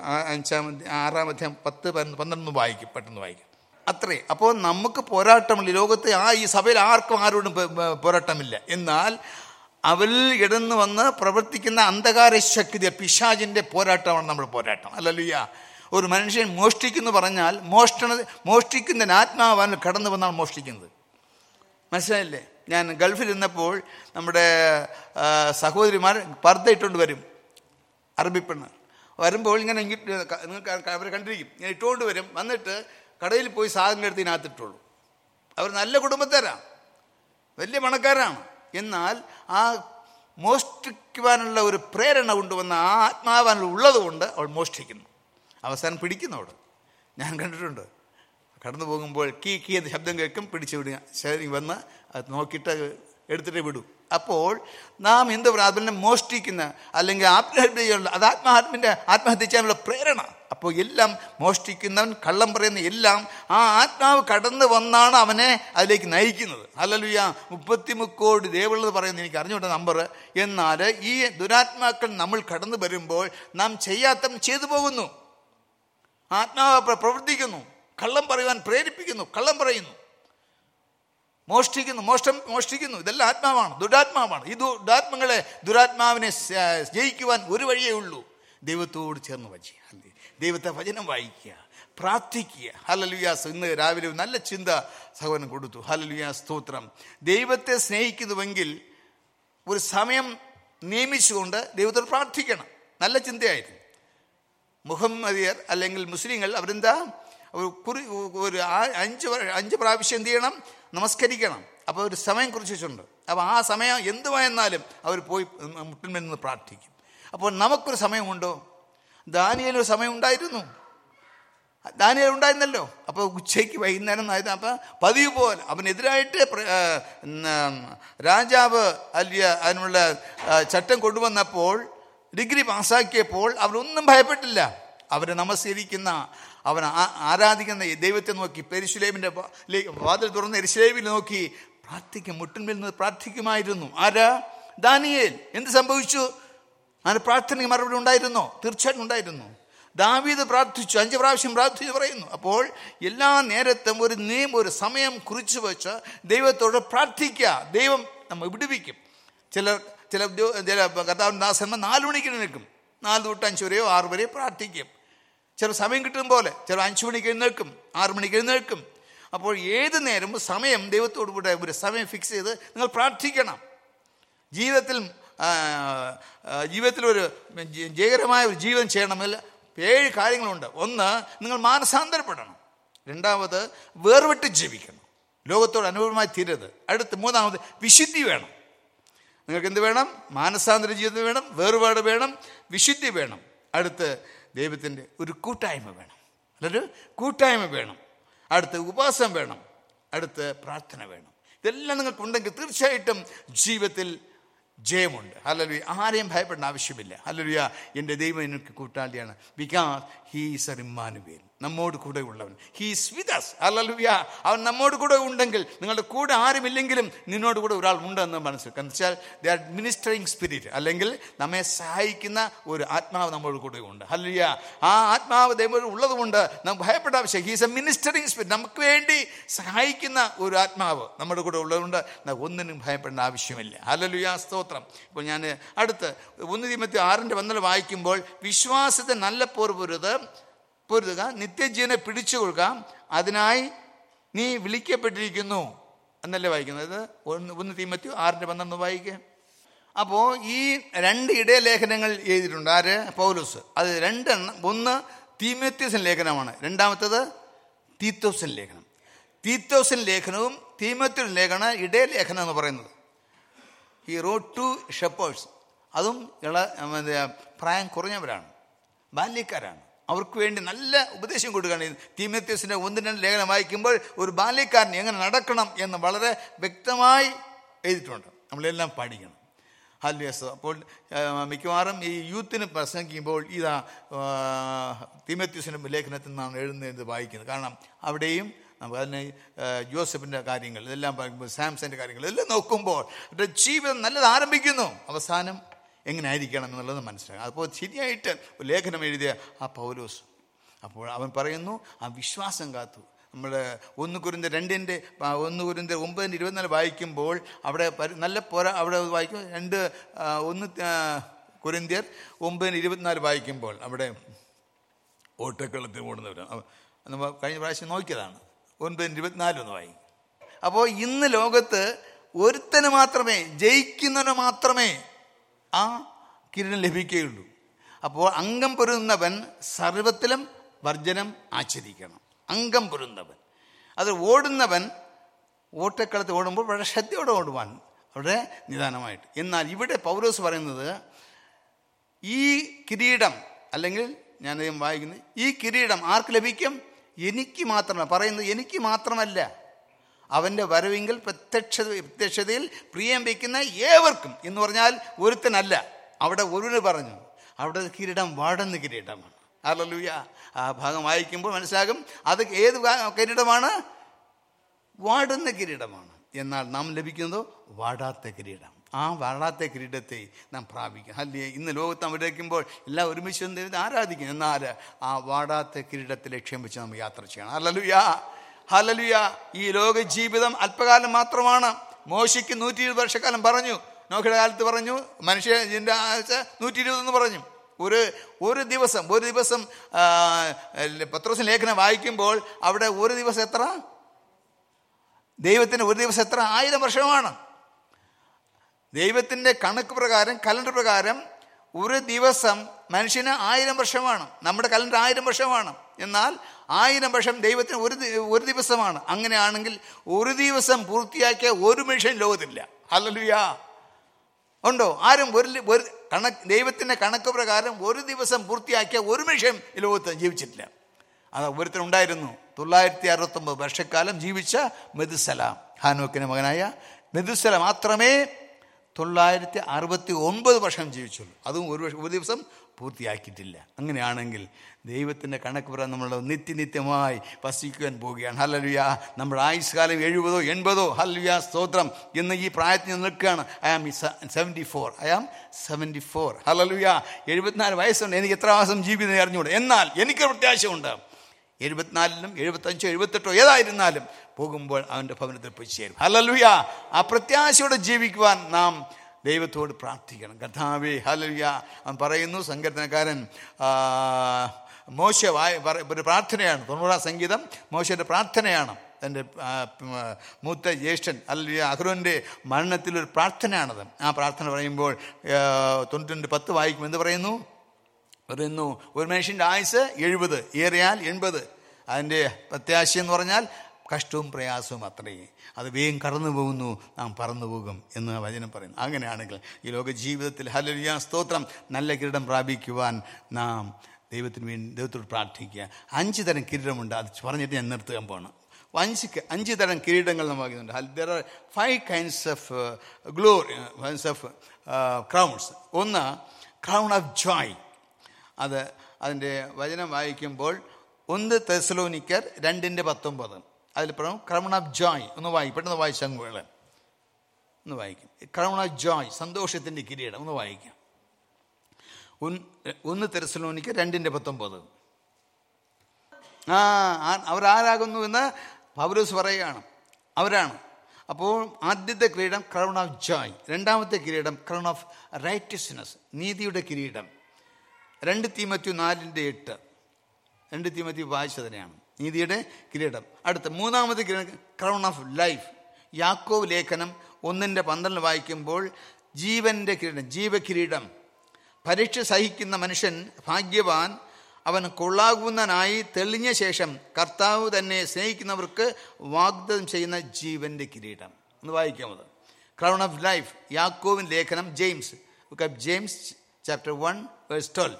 6-ാം അധ്യായം 10-12 വായിക്കും, പെട്ടെന്ന് വായിക്കും. അത്രേ. അപ്പോൾ നമുക്ക് പോരാട്ടമില്ല ലോകത്തെ. ഈ സഭയിൽ ആരോടും പോരാട്ടമില്ല. എന്നാൽ അവരിൽ ഇടന്ന് വന്ന് പ്രവർത്തിക്കുന്ന അന്ധകാര ശക്തി, പിശാചിൻ്റെ പോരാട്ടമാണ് നമ്മുടെ പോരാട്ടം. ഹല്ലേലൂയ. ഒരു മനുഷ്യൻ മോഷ്ടിക്കുന്നു പറഞ്ഞാൽ മോഷ്ടിക്കുന്ന ആത്മാവാണ് കടന്നു വന്നാണ് മോഷ്ടിക്കുന്നത്. മനസ്സിലായില്ലേ? ഞാൻ ഗൾഫിൽ ഇരുന്നപ്പോൾ നമ്മുടെ സഹോദരിമാർ പർദ്ദ ഇട്ടുകൊണ്ട് വരും, അറബി പെണ്ണ് വരുമ്പോൾ ഇങ്ങനെ നിങ്ങൾക്ക് അവരെ കണ്ടിരിക്കും, ഇങ്ങനെ ഇട്ടുകൊണ്ട് വരും. വന്നിട്ട് കടയിൽ പോയി സാധനം എടുത്ത് ഇതിനകത്തിട്ടുള്ളൂ. അവർ നല്ല കുടുംബക്കാരാണ്, വലിയ പണക്കാരാണ്. എന്നാൽ ആ മോഷ്ടിക്കുവാനുള്ള ഒരു പ്രേരണ കൊണ്ടുവന്ന ആ ആത്മാവാനുള്ള ഉള്ളത് കൊണ്ട് അവൾ മോഷ്ടിക്കുന്നു. അവസാനം പിടിക്കുന്നു അവിടെ. ഞാൻ കണ്ടിട്ടുണ്ട്. കടന്നു പോകുമ്പോൾ കീ എന്ന് ശബ്ദം കേൾക്കും, പിടിച്ചു വിടുക, ശരി വന്ന് അത് നോക്കിയിട്ട് എടുത്തിട്ട് വിടും. അപ്പോൾ നാം എന്ത് പറയുക, അതിനെ മോഷ്ടിക്കുന്ന അല്ലെങ്കിൽ ആത്മഹത്യയുള്ള, അത് ആത്മഹത്യ ചെയ്യാനുള്ള പ്രേരണ. അപ്പോൾ എല്ലാം മോഷ്ടിക്കുന്നവൻ, കള്ളം പറയുന്ന എല്ലാം ആ ആത്മാവ് കടന്നു വന്നാണ് അവനെ അതിലേക്ക് നയിക്കുന്നത്. ഹല്ലേലൂയ. 33 കോടി ദേവുള്ളത് പറയുന്നത് എനിക്ക് അറിഞ്ഞുകൊണ്ട നമ്പർ. എന്നാൽ ഈ ദുരാത്മാക്കൾ നമ്മൾ കടന്നു വരുമ്പോൾ നാം ചെയ്യാത്ത ചെയ്തു പോകുന്നു. ആത്മാവ് പ്രവർത്തിക്കുന്നു, കള്ളം പറയുവാൻ പ്രേരിപ്പിക്കുന്നു, കള്ളം പറയുന്നു, മോഷ്ടിക്കുന്നു. ഇതെല്ലാം ആത്മാവാണ്, ദുരാത്മാവാണ്. ഈ ദുരാത്മാവിനെ ജയിക്കുവാൻ ഒരു വഴിയേ ഉള്ളൂ, ദൈവത്തോട് ചേർന്ന് വയ്ക്കുക, ദൈവത്തെ വചനം വായിക്കുക, പ്രാർത്ഥിക്കുക. ഹല്ലേലൂയ. ഇന്ന് രാവിലെ നല്ല ചിന്ത സഹോദരൻ കൊടുത്തു. ഹല്ലേലൂയ, സ്തോത്രം. ദൈവത്തെ സ്നേഹിക്കുന്നുവെങ്കിൽ ഒരു സമയം നിയമിച്ചുകൊണ്ട് ദൈവത്തോട് പ്രാർത്ഥിക്കണം. നല്ല ചിന്തയായിരുന്നു. മുഹമ്മദിയർ അല്ലെങ്കിൽ മുസ്ലിങ്ങൾ അവരെന്താ, ഒരു 5 പ്രാവശ്യം എന്ത് ചെയ്യണം, നമസ്കരിക്കണം. അപ്പോൾ ഒരു സമയം കുറിച്ചിട്ടുണ്ട്. അപ്പോൾ ആ സമയം എന്തുവായെന്നാലും അവർ പോയി മുട്ടിന്മേൽ നിന്ന് പ്രാർത്ഥിക്കും. അപ്പോൾ നമുക്കൊരു സമയമുണ്ടോ? ദാനിയേലൊരു സമയം ഉണ്ടായിരുന്നു, ദാനിയേൽ ഉണ്ടായിരുന്നല്ലോ. അപ്പോൾ ഉച്ചയ്ക്ക് വൈകുന്നേരം ആയിരുന്നു. അപ്പോൾ പതിവ് പോലെ അവനെതിരായിട്ട് രാജാവ് അതിനുള്ള ചട്ടം കൊണ്ടുവന്നപ്പോൾ, ഡിഗ്രി പാസ്സാക്കിയപ്പോൾ അവരൊന്നും ഭയപ്പെട്ടില്ല. അവരെ നമസ്കരിക്കുന്ന, അവൻ ആരാധിക്കുന്ന ദൈവത്തെ നോക്കി യെരൂശലേമിൻ്റെ വാതിൽ തുറന്ന് യെരൂശലേമിൽ നോക്കി പ്രാർത്ഥിക്കും, മുട്ടിന്മേൽ നിന്ന് പ്രാർത്ഥിക്കുമായിരുന്നു. ആരാ? ദാനിയേൽ. എന്ത് സംഭവിച്ചു? അതിന് പ്രാർത്ഥനയ്ക്ക് മറുപടി ഉണ്ടായിരുന്നോ? തീർച്ചയായിട്ടും ഉണ്ടായിരുന്നു. ദാവീദ് പ്രാർത്ഥിച്ചു, 5 പ്രാവശ്യം പ്രാർത്ഥിച്ചു പറയുന്നു. അപ്പോൾ എല്ലാ നേരത്തും ഒരു സമയം കുറിച്ച് വെച്ച് ദൈവത്തോട് പ്രാർത്ഥിക്കുക. ദൈവം നമ്മെ വിടുവിക്കും. ചില കർത്താവിൻ്റെ ദാസന്മാർ 4 മണിക്ക് എഴുന്നേൽക്കും. 4 തൊട്ട് 5 വരെയോ 6 വരെയോ പ്രാർത്ഥിക്കും. ചില സമയം കിട്ടും പോലെ, ചില 5 മണിക്ക് എഴുന്നേൽക്കും, 6 മണിക്ക് എഴുന്നേൽക്കും. അപ്പോൾ ഏത് നേരവും സമയം ദൈവത്തോടു കൂടെ ഒരു സമയം ഫിക്സ് ചെയ്ത് നിങ്ങൾ പ്രാർത്ഥിക്കണം. ജീവിതത്തിൽ ഒരു ജയകരമായ ഒരു ജീവിതം ചെയ്യണമെങ്കിൽ 7 കാര്യങ്ങളുണ്ട്. 1, നിങ്ങൾ മാനസാന്തരപ്പെടണം. 2, വേർവിട്ട് ജീവിക്കണം, ലോകത്തോട് അനുകൂലമായി തീരരുത്. 3, വിശുദ്ധി വേണം. നിങ്ങൾക്ക് എന്ത് വേണം? മാനസാന്തര ജീവിതം വേണം, വേർപാട് വേണം, വിശുദ്ധി വേണം. ദൈവത്തിൻ്റെ ഒരു കൂട്ടായ്മ വേണം, അതൊരു കൂട്ടായ്മ വേണം. ഉപവാസം വേണം, പ്രാർത്ഥന വേണം. ഇതെല്ലാം നിങ്ങൾക്കുണ്ടെങ്കിൽ തീർച്ചയായിട്ടും ജീവിതത്തിൽ ജയമുണ്ട്. ഹല്ലേലൂയ. ആരെയും ഭയപ്പെടേണ്ട ആവശ്യമില്ല. ഹല്ലേലൂയ. എൻ്റെ ദൈവം എനിക്ക് കൂട്ടാളിയാണ്. Because he is a Emmanuel, നമ്മോട് കൂടെ ഉള്ളവൻ. He is with us. Hallelujah. അവൻ നമ്മോട് കൂടെ ഉണ്ടെങ്കിൽ, നിങ്ങളുടെ കൂടെ ആരുമില്ലെങ്കിലും നിന്നോട് കൂടെ ഒരാൾ ഉണ്ടെന്ന് മനസ്സിലാക്കുക. എന്ന് വെച്ചാൽ ദേ ആർ മിനിസ്റ്ററിങ് സ്പിരിറ്റ്, അല്ലെങ്കിൽ നമ്മെ സഹായിക്കുന്ന ഒരു ആത്മാവ് നമ്മോട് കൂടെ ഉണ്ട്. ഹല്ലേലൂയ. ആ ആത്മാവ് ദൈവം ഉള്ളത് കൊണ്ട് നമുക്ക് ഭയപ്പെടേണ്ട ആവശ്യം. He is a ministering spirit, നമുക്ക് വേണ്ടി സഹായിക്കുന്ന ഒരു ആത്മാവ് നമ്മുടെ കൂടെ ഉള്ളതുകൊണ്ട് നമുക്ക് ഒന്നിനും ഭയപ്പെടേണ്ട ആവശ്യമില്ല. ഹല്ലേലൂയ. സ്തോത്രം. ഇപ്പോൾ ഞാൻ 1 തീമോത്തി 6:12 വായിക്കുമ്പോൾ, വിശ്വാസത്തെ നല്ല പോർ പൊരുതുക, നിത്യജീവനെ പിടിച്ചുകൊള്ളുക, അതിനായി നീ വിളിക്കപ്പെട്ടിരിക്കുന്നു എന്നല്ലേ വായിക്കുന്നത്. 1 തീമോത്തി 6:12 വായിക്കുക. അപ്പോൾ ഈ 2 ഇടയലേഖനങ്ങൾ എഴുതിയിട്ടുണ്ട്. ആര്? പൗലോസ്. അത് 2 1 തീമോത്തിയോസിൻ ലേഖനമാണ്, രണ്ടാമത്തത് തീത്തോസിൻ ലേഖനം. തീത്തോസിൻ ലേഖനവും തീമോത്തിയോസിൻ ലേഖന ഇടയലേഖനം എന്ന് പറയുന്നത്. ഈ റോഡ് ടു ഷെപ്പേഴ്സ്, അതും പ്രായം കുറഞ്ഞവരാണ്, ബാല്യക്കാരാണ്. അവർക്ക് വേണ്ടി നല്ല ഉപദേശം കൊടുക്കുകയാണ്. തീമോത്തിയോസിൻ്റെ 1-2 ലേഖനം വായിക്കുമ്പോൾ ഒരു ബാല്യക്കാരൻ എങ്ങനെ നടക്കണം എന്ന് വളരെ വ്യക്തമായി എഴുതിയിട്ടുണ്ട്. നമ്മളെല്ലാം പഠിക്കണം. ഹല്ലേലൂയ. അപ്പോൾ മിക്കവാറും ഈ യൂത്തിന് പ്രസംഗിക്കുമ്പോൾ ഇതാ തീമോത്തിയോസിൻ്റെ ലേഖനത്തിൽ നിന്നാണ് എഴുതുന്നത് വായിക്കുന്നത്. കാരണം അവിടെയും നമുക്ക് അതിന് ജോസഫിൻ്റെ കാര്യങ്ങൾ ഇതെല്ലാം പറയുമ്പോൾ, സാംസന്റെ കാര്യങ്ങൾ എല്ലാം നോക്കുമ്പോൾ ജീവിതം നല്ലത് ആരംഭിക്കുന്നു, അവസാനം എങ്ങനെ ആയിരിക്കണം എന്നുള്ളത് മനസ്സിലാക്കാം. അപ്പോൾ ശരിയായിട്ട് ലേഖനം എഴുതിയ ആ പൗലോസ്, അപ്പോൾ അവൻ പറയുന്നു ആ വിശ്വാസം കാത്തു. നമ്മുടെ 1 കൊരിന്ത്യർ 9:24 വായിക്കുമ്പോൾ അവിടെ നല്ല അവിടെ വായിക്കും. 1 കൊരിന്ത്യർ 9:24 വായിക്കുമ്പോൾ അവിടെ ഓട്ടക്കളത്തിൽ ഓടുന്നവരാണ്. നമ്മൾ കഴിഞ്ഞ പ്രാവശ്യം നോക്കിയതാണ്. 9:24 ഒന്ന് വായിക്കും. അപ്പോൾ ഇന്ന് ലോകത്ത് ഒരുത്തന് മാത്രമേ, ജയിക്കുന്നവന് മാത്രമേ ആ കിരീടം ലഭിക്കുകയുള്ളൂ. അപ്പോൾ അംഗം പൊരുന്നവൻ സർവത്തിലും വർജനം ആചരിക്കണം. അംഗം പൊരുന്നവൻ, അത് ഓടുന്നവൻ ഓട്ടക്കളത്തിൽ ഓടുമ്പോൾ വളരെ ശ്രദ്ധയോടെ ഓടുവാൻ, വളരെ നിദാനമായിട്ട്. എന്നാൽ ഇവിടെ പൗലോസ് പറയുന്നത് ഈ കിരീടം, അല്ലെങ്കിൽ ഞാൻ വായിക്കുന്നത്, ഈ കിരീടം ആർക്ക് ലഭിക്കും? എനിക്ക് മാത്രമല്ല. പറയുന്നത് എനിക്ക് മാത്രമല്ല, അവൻ്റെ വരവിങ്കിൽ പ്രത്യക്ഷതയിൽ പ്രിയം വയ്ക്കുന്ന ഏവർക്കും എന്ന് പറഞ്ഞാൽ ഒരുത്തനല്ല. അവിടെ ഒരുവന് പറഞ്ഞു, അവിടെ കിരീടം വാടുന്ന കിരീടമാണ്. ഹല്ലേലൂയ. ആ ഭാഗം വായിക്കുമ്പോൾ മനസ്സിലാകും അത് ഏത് കിരീടമാണ്? വാടുന്ന കിരീടമാണ്. എന്നാൽ നാം ലഭിക്കുന്നതോ വാടാത്ത കിരീടം. ആ വാടാത്ത കിരീടത്തെ നാം പ്രാപിക്കും. ഹല്ലേലൂയ. ഇന്ന് ലോകത്ത് നാം വിളിക്കുമ്പോൾ എല്ലാം ഒരുമിച്ച് ആരാധിക്കും. എന്നാൽ ആ വാടാത്ത കിരീടത്തെ ലക്ഷ്യം വെച്ച് നാം യാത്ര ചെയ്യണം. ഹല്ലേലൂയ. ഹല്ലേലൂയ. ഈ ലോക ജീവിതം അല്പകാലം മാത്രമാണ്. മോശയ്ക്ക് 120 വർഷക്കാലം പറഞ്ഞു, നോഹയുടെ കാലത്ത് പറഞ്ഞു, മനുഷ്യൻ്റെ 120 എന്ന് പറഞ്ഞു. ഒരു ദിവസം പത്രോസിന്റെ ലേഖനം വായിക്കുമ്പോൾ അവിടെ ഒരു ദിവസം എത്ര? ദൈവത്തിന് ഒരു ദിവസം എത്ര? 1000 വർഷമാണ്. ദൈവത്തിൻ്റെ കണക്ക് പ്രകാരം, കലണ്ടർ പ്രകാരം ഒരു ദിവസം മനുഷ്യന് 1000 വർഷമാണ്. നമ്മുടെ കലണ്ടർ 1000 വർഷമാണ്. എന്നാൽ 1000 വർഷം ദൈവത്തിന് ഒരു ദിവസമാണ്. അങ്ങനെയാണെങ്കിൽ ഒരു ദിവസം പൂർത്തിയാക്കിയ ഒരു മനുഷ്യൻ ലോകത്തില്ല. ഹല്ലേലൂയ. ഉണ്ടോ? ആരും ദൈവത്തിൻ്റെ കണക്ക് പ്രകാരം ഒരു ദിവസം പൂർത്തിയാക്കിയ ഒരു മനുഷ്യൻ ഈ ലോകത്ത് ജീവിച്ചിട്ടില്ല. അത് ഒരുത്തനുണ്ടായിരുന്നു. 969 വർഷക്കാലം ജീവിച്ച മെതുസലാം, ഹാനോക്കിന്റെ മകനായ മെതുസല മാത്രമേ 969 വർഷം ജീവിച്ചുള്ളൂ. അതും ഒരു ദിവസം പൂർത്തിയാക്കിയിട്ടില്ല. അങ്ങനെയാണെങ്കിൽ ദൈവത്തിൻ്റെ കണക്ക് പറയാൻ നമ്മൾ നിത്യമായി വസിക്കുവാൻ പോവുകയാണ്. ഹല്ലേലൂയ. നമ്മുടെ ആയുഷ്കാലം 70 80 ഹല്ലേലൂയ സ്തോത്രം എന്ന് ഈ പ്രായത്തിൽ നിൽക്കുകയാണ്. I am 74 hallelujah. 74 വയസ്സുണ്ട്. എനിക്ക് എത്ര മാസം ജീവിതം അറിഞ്ഞുകൂടെ. എന്നാൽ എനിക്ക് പ്രത്യാശയുണ്ട്. 74 75 78 ഏതായിരുന്നാലും പോകുമ്പോൾ അവൻ്റെ ഭവനത്തിൽ പോയി ചേരും. ഹല്ലേലൂയ. ആ പ്രത്യാശയോടെ ജീവിക്കുവാൻ നാം ദൈവത്തോട് പ്രാർത്ഥിക്കണം. കർത്താവേ ഹല്ലേലൂയ. അവൻ പറയുന്നു, സങ്കീർത്തനക്കാരൻ മോശ ഒരു പ്രാർത്ഥനയാണ്. 90 സംഗീതം മോശയുടെ പ്രാർത്ഥനയാണ്. തൻ്റെ മൂത്ത ജ്യേഷ്ഠൻ ഹല്ലേലൂയ അഹ്റോൻ്റെ മരണത്തിലൊരു പ്രാർത്ഥനയാണത്. ആ പ്രാർത്ഥന പറയുമ്പോൾ 92:10 വായിക്കും. എന്ത് പറയുന്നു? ഒരു മനുഷ്യൻ്റെ ആയുസ് 70, ഏറിയാൽ 80. അതിൻ്റെ പ്രത്യാശ എന്ന് പറഞ്ഞാൽ കഷ്ടവും പ്രയാസവും അത്രയും. അത് വേഗം കടന്നു പോകുന്നു, നാം പറന്നു പോകും എന്ന് വചനം പറയുന്നു. അങ്ങനെയാണെങ്കിൽ ഈ ലോക ജീവിതത്തിൽ ഹല്ലേലൂയ സ്തോത്രം നല്ല കിരീടം പ്രാപിക്കുവാൻ നാം ദൈവത്തിന് വേണ്ടി ദൈവത്തോട് പ്രാർത്ഥിക്കുക. 5 തരം കിരീടമുണ്ട്. അത് പറഞ്ഞിട്ട് ഞാൻ നിർത്താൻ പോകണം. 5 തരം കിരീടങ്ങൾ നമ്മൾ വാങ്ങിക്കുന്നുണ്ട്. There are 5 kinds of glory, kinds of crowns. ഒന്ന് ക്രൗൺ ഓഫ് ജോയ്. അതിൻ്റെ വചനം വായിക്കുമ്പോൾ 1 തെസ്സലോനിക്കർ 2:19. അതിൽ പറയും ക്രൗൺ ഓഫ് ജോയ്. പെട്ടെന്ന് വായിച്ചങ്ങുകൾ ഒന്ന് വായിക്കും. ക്രൗൺ ഓഫ് ജോയ്, സന്തോഷത്തിൻ്റെ കിരീടം. ഒന്ന് വായിക്കാം. 1 തെസ്സലോനിക്കർ 2:19. അവരാരാകുന്നു എന്ന് പൗലോസ് പറയുകയാണ്. അവരാണ്. അപ്പോൾ ആദ്യത്തെ കിരീടം ക്രൗൺ ഓഫ് ജോയ്. രണ്ടാമത്തെ കിരീടം ക്രൗൺ ഓഫ് റൈറ്റിയസ്നെസ്, നീതിയുടെ കിരീടം. 2 തീമോത്തി 4:8. 2 തീമോത്തി വായിച്ചതിനെയാണ് നീതിയുടെ കിരീടം. അടുത്ത മൂന്നാമത്തെ കിരീടം ക്രൗൺ ഓഫ് ലൈഫ്. യാക്കോബ് ലേഖനം 1:12 വായിക്കുമ്പോൾ ജീവന്റെ കിരീടം, ജീവകിരീടം. പരീക്ഷ സഹിക്കുന്ന മനുഷ്യൻ ഭാഗ്യവാൻ, അവൻ കൊള്ളാകുന്നനായി തെളിഞ്ഞ ശേഷം കർത്താവ് തന്നെ സ്നേഹിക്കുന്നവർക്ക് വാഗ്ദത്തം ചെയ്യുന്ന ജീവന്റെ കിരീടം. ഒന്ന് വായിക്കാമത്. ക്രൗൺ ഓഫ് ലൈഫ്, യാക്കോബിൻ ലേഖനം, ജെയിംസ് chapter 1:12.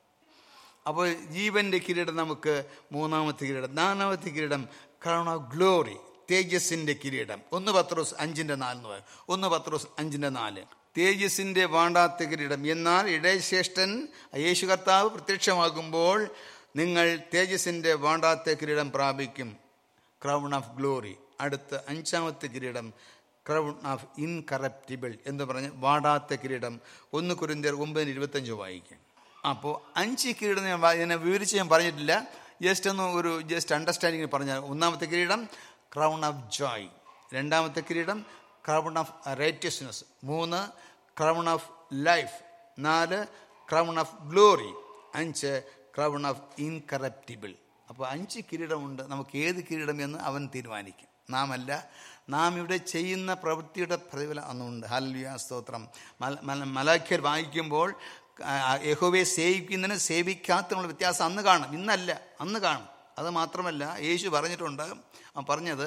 അപ്പോൾ ജീവന്റെ കിരീടം നമുക്ക് മൂന്നാമത്തെ കിരീടം. നാലാമത്തെ കിരീടം ക്രൗൺ ഓഫ് ഗ്ലോറി, തേജസ്സിന്റെ കിരീടം. 1 പത്രോസ് 5:4. 1 പത്രോസ് 5:4. തേജസ്സിന്റെ വാണ്ടാത്ത കിരീടം. എന്നാൽ ഇടയശ്രേഷ്ഠൻ യേശു കർത്താവ് പ്രത്യക്ഷമാകുമ്പോൾ നിങ്ങൾ തേജസ്സിന്റെ വാണ്ടാത്ത കിരീടം പ്രാപിക്കും, ക്രൗൺ ഓഫ് ഗ്ലോറി. അടുത്ത 5ാമത്തെ കിരീടം ക്രൗൺ ഓഫ് ഇൻകറപ്റ്റിബിൾ എന്ന് പറഞ്ഞ് വാടാത്ത കിരീടം. 1 കൊരിന്ത്യർ 9:25 വായിക്കാം. അപ്പോൾ 5 കിരീടം ഞാൻ വിവരിച്ച് ഞാൻ പറഞ്ഞിട്ടില്ല. ജസ്റ്റ് അണ്ടർസ്റ്റാൻഡിങ്ങിന് പറഞ്ഞാൽ, ഒന്നാമത്തെ കിരീടം ക്രൗൺ ഓഫ് ജോയ്. രണ്ടാമത്തെ കിരീടം crown of righteousness. 3 crown of life. 4 crown of glory. 5 crown of incorruptible. അപ്പോൾ 5 കിരീടമുണ്ട്. നമുക്ക് ഏത് കിരീടം എന്ന് അവൻ തീരുമാനിക്കും, നാമല്ല. നാം ഇവിടെ ചെയ്യുന്ന പ്രവൃത്തിയുടെ പ്രതിഫലം അന്നുണ്ട്. ഹല്ലേലൂയ സ്തോത്രം. മലാഖ്യർ വായിക്കുമ്പോൾ യഹോവയെ സേവിക്കുന്നതിന് സേവിക്കാത്തതിനുള്ള വ്യത്യാസം അന്ന് കാണും, ഇന്നല്ല, അന്ന് കാണും. അത് മാത്രമല്ല, യേശു പറഞ്ഞിട്ടുണ്ട്, പറഞ്ഞത്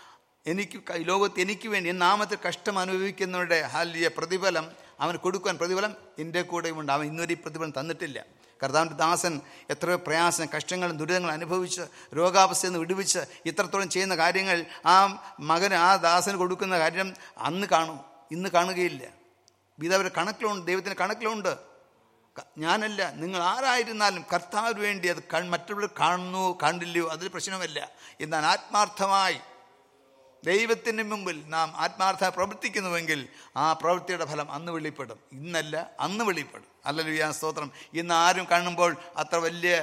ലോകത്ത് എനിക്ക് വേണ്ടി നാമത്തെ കഷ്ടം അനുഭവിക്കുന്നവരുടെ ഹല്ലേലൂയ പ്രതിഫലം അവന് കൊടുക്കാൻ പ്രതിഫലം എൻ്റെ കൂടെയുണ്ട്. അവൻ ഇന്നുവരെ പ്രതിഫലം തന്നിട്ടില്ല. കർത്താവിൻ്റെ ദാസൻ എത്രയോ പ്രയാസം, കഷ്ടങ്ങളും ദുരിതങ്ങളും അനുഭവിച്ച് രോഗാവസ്ഥയിൽ നിന്ന് വിടുവിച്ച് ഇത്രത്തോളം ചെയ്യുന്ന കാര്യങ്ങൾ ആ മകന്, ആ ദാസന് കൊടുക്കുന്ന കാര്യം അന്ന് കാണും, ഇന്ന് കാണുകയില്ല. ഇതവരുടെ കണക്കിലുണ്ട്, ദൈവത്തിൻ്റെ കണക്കിലുണ്ട്. ഞാനല്ല, നിങ്ങൾ ആരായിരുന്നാലും കർത്താവിന് വേണ്ടി അത് മറ്റുള്ളവർ കാണുന്നു കണ്ടില്ലയോ അതിൽ പ്രശ്നമല്ല. എന്നാൽ ആത്മാർത്ഥമായി ദൈവത്തിൻ്റെ മുമ്പിൽ നാം ആത്മാർത്ഥമായി പ്രവർത്തിക്കുന്നുവെങ്കിൽ ആ പ്രവൃത്തിയുടെ ഫലം അന്ന് വെളിപ്പെടും, ഇന്നല്ല, അന്ന് വെളിപ്പെടും. ഹല്ലേലൂയ സ്തോത്രം. ഇന്ന് ആരും കാണുമ്പോൾ അത്ര വലിയ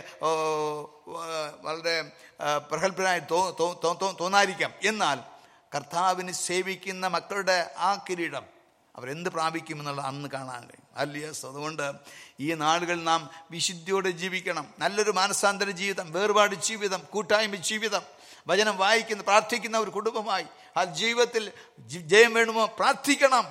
വളരെ പ്രഗത്ഭരായി തോന്നാതിരിക്കാം. എന്നാൽ കർത്താവിന് സേവിക്കുന്ന മക്കളുടെ ആ കിരീടം അവരെന്ത് പ്രാപിക്കുമെന്നുള്ള അന്ന് കാണാൻ കഴിയും. ഹല്ലേലൂയ. അതുകൊണ്ട് ഈ നാളുകൾ നാം വിശുദ്ധിയോടെ ജീവിക്കണം. നല്ലൊരു മാനസാന്തര ജീവിതം, വേർപാട് ജീവിതം, കൂട്ടായ്മ ജീവിതം, വചനം വായിക്കുന്ന പ്രാർത്ഥിക്കുന്ന ഒരു കുടുംബമായി ആ ജീവിതത്തിൽ ജയം വേണമോ പ്രാർത്ഥിക്കണം.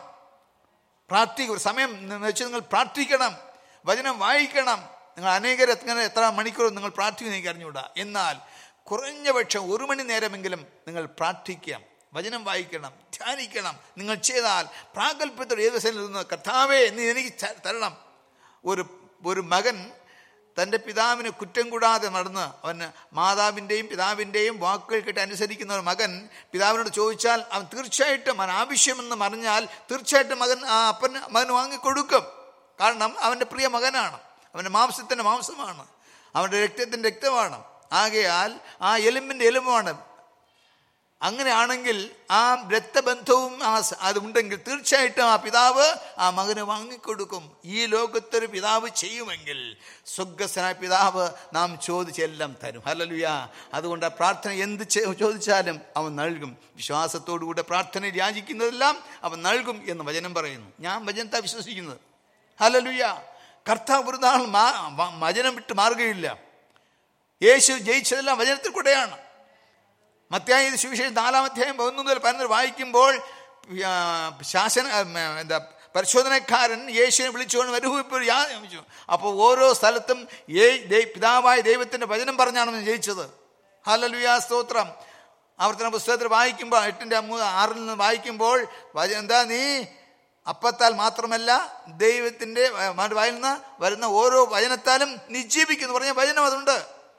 ഒരു സമയം വെച്ച് നിങ്ങൾ പ്രാർത്ഥിക്കണം, വചനം വായിക്കണം. നിങ്ങൾ എത്ര മണിക്കൂർ നിങ്ങൾ പ്രാർത്ഥിക്കുന്നു എനിക്ക് അറിഞ്ഞുകൂടാ. എന്നാൽ കുറഞ്ഞ പക്ഷം 1 മണി നേരമെങ്കിലും നിങ്ങൾ പ്രാർത്ഥിക്കാം, വചനം വായിക്കണം, ധ്യാനിക്കണം. നിങ്ങൾ ചെയ്താൽ പ്രാഗൽഭ്യത്തോടെ ഏത് ദിവസം നിന്ന് കർത്താവേ നീ എനിക്ക് തരണം. ഒരു മകൻ തൻ്റെ പിതാവിന് കുറ്റം കൂടാതെ നടന്ന് അവന് മാതാവിൻ്റെയും പിതാവിൻ്റെയും വാക്കുകൾ കേട്ട് അനുസരിക്കുന്ന ഒരു മകൻ പിതാവിനോട് ചോദിച്ചാൽ അവൻ തീർച്ചയായിട്ടും അവൻ ആവശ്യമെന്ന് പറഞ്ഞാൽ തീർച്ചയായിട്ടും മകൻ വാങ്ങിക്കൊടുക്കും. കാരണം അവൻ്റെ പ്രിയ മകനാണ്, അവൻ്റെ മാംസത്തിൻ്റെ മാംസമാണ്, അവൻ്റെ രക്തത്തിൻ്റെ രക്തമാണ്, ആകയാൽ ആ എലുമ്പിൻ്റെ എലുമ്പാണ്. അങ്ങനെയാണെങ്കിൽ ആ രക്തബന്ധവും അതുണ്ടെങ്കിൽ തീർച്ചയായിട്ടും ആ പിതാവ് ആ മകന് വാങ്ങിക്കൊടുക്കും. ഈ ലോകത്തൊരു പിതാവ് ചെയ്യുമെങ്കിൽ സ്വർഗ്ഗസ്ഥനായ പിതാവ് നാം ചോദിച്ചെല്ലാം തരും. ഹല്ലേലൂയ. അതുകൊണ്ട് ആ പ്രാർത്ഥന എന്ത് ചോദിച്ചാലും അവൻ നൽകും. വിശ്വാസത്തോടുകൂടെ പ്രാർത്ഥന യാചിക്കുന്നതെല്ലാം അവൻ നൽകും എന്ന് വചനം പറയുന്നു. ഞാൻ വചനത്തെ വിശ്വസിക്കുന്നത്. ഹല്ലേലൂയ. കർത്താവ് ഒരു നാൾ വചനം വിട്ട് മാറുകയില്ല. യേശു ജയിച്ചതെല്ലാം വചനത്തിൽ കൂടെയാണ്. മത്തായി സുവിശേഷം 4-ാം അധ്യായം 1 മുതൽ 12 വായിക്കുമ്പോൾ പരിശോധനക്കാരൻ യേശുവിനെ വിളിച്ചുകൊണ്ട് വരൂപ്പോൾ യാചിച്ചു. അപ്പോൾ ഓരോ സ്ഥലത്തും പിതാവായ ദൈവത്തിൻ്റെ വചനം പറഞ്ഞാണ് ജയിച്ചത്. ഹല്ലേലൂയ, സ്തോത്രം. ആവർത്തന പുസ്തകത്തിൽ വായിക്കുമ്പോൾ 8-6 നിന്ന് വായിക്കുമ്പോൾ നീ അപ്പത്താൽ മാത്രമല്ല ദൈവത്തിൻ്റെ വായിൽ നിന്ന് വരുന്ന ഓരോ വചനത്താലും നീ ജീവിക്കുന്നു പറഞ്ഞ വചനം അതുണ്ട്,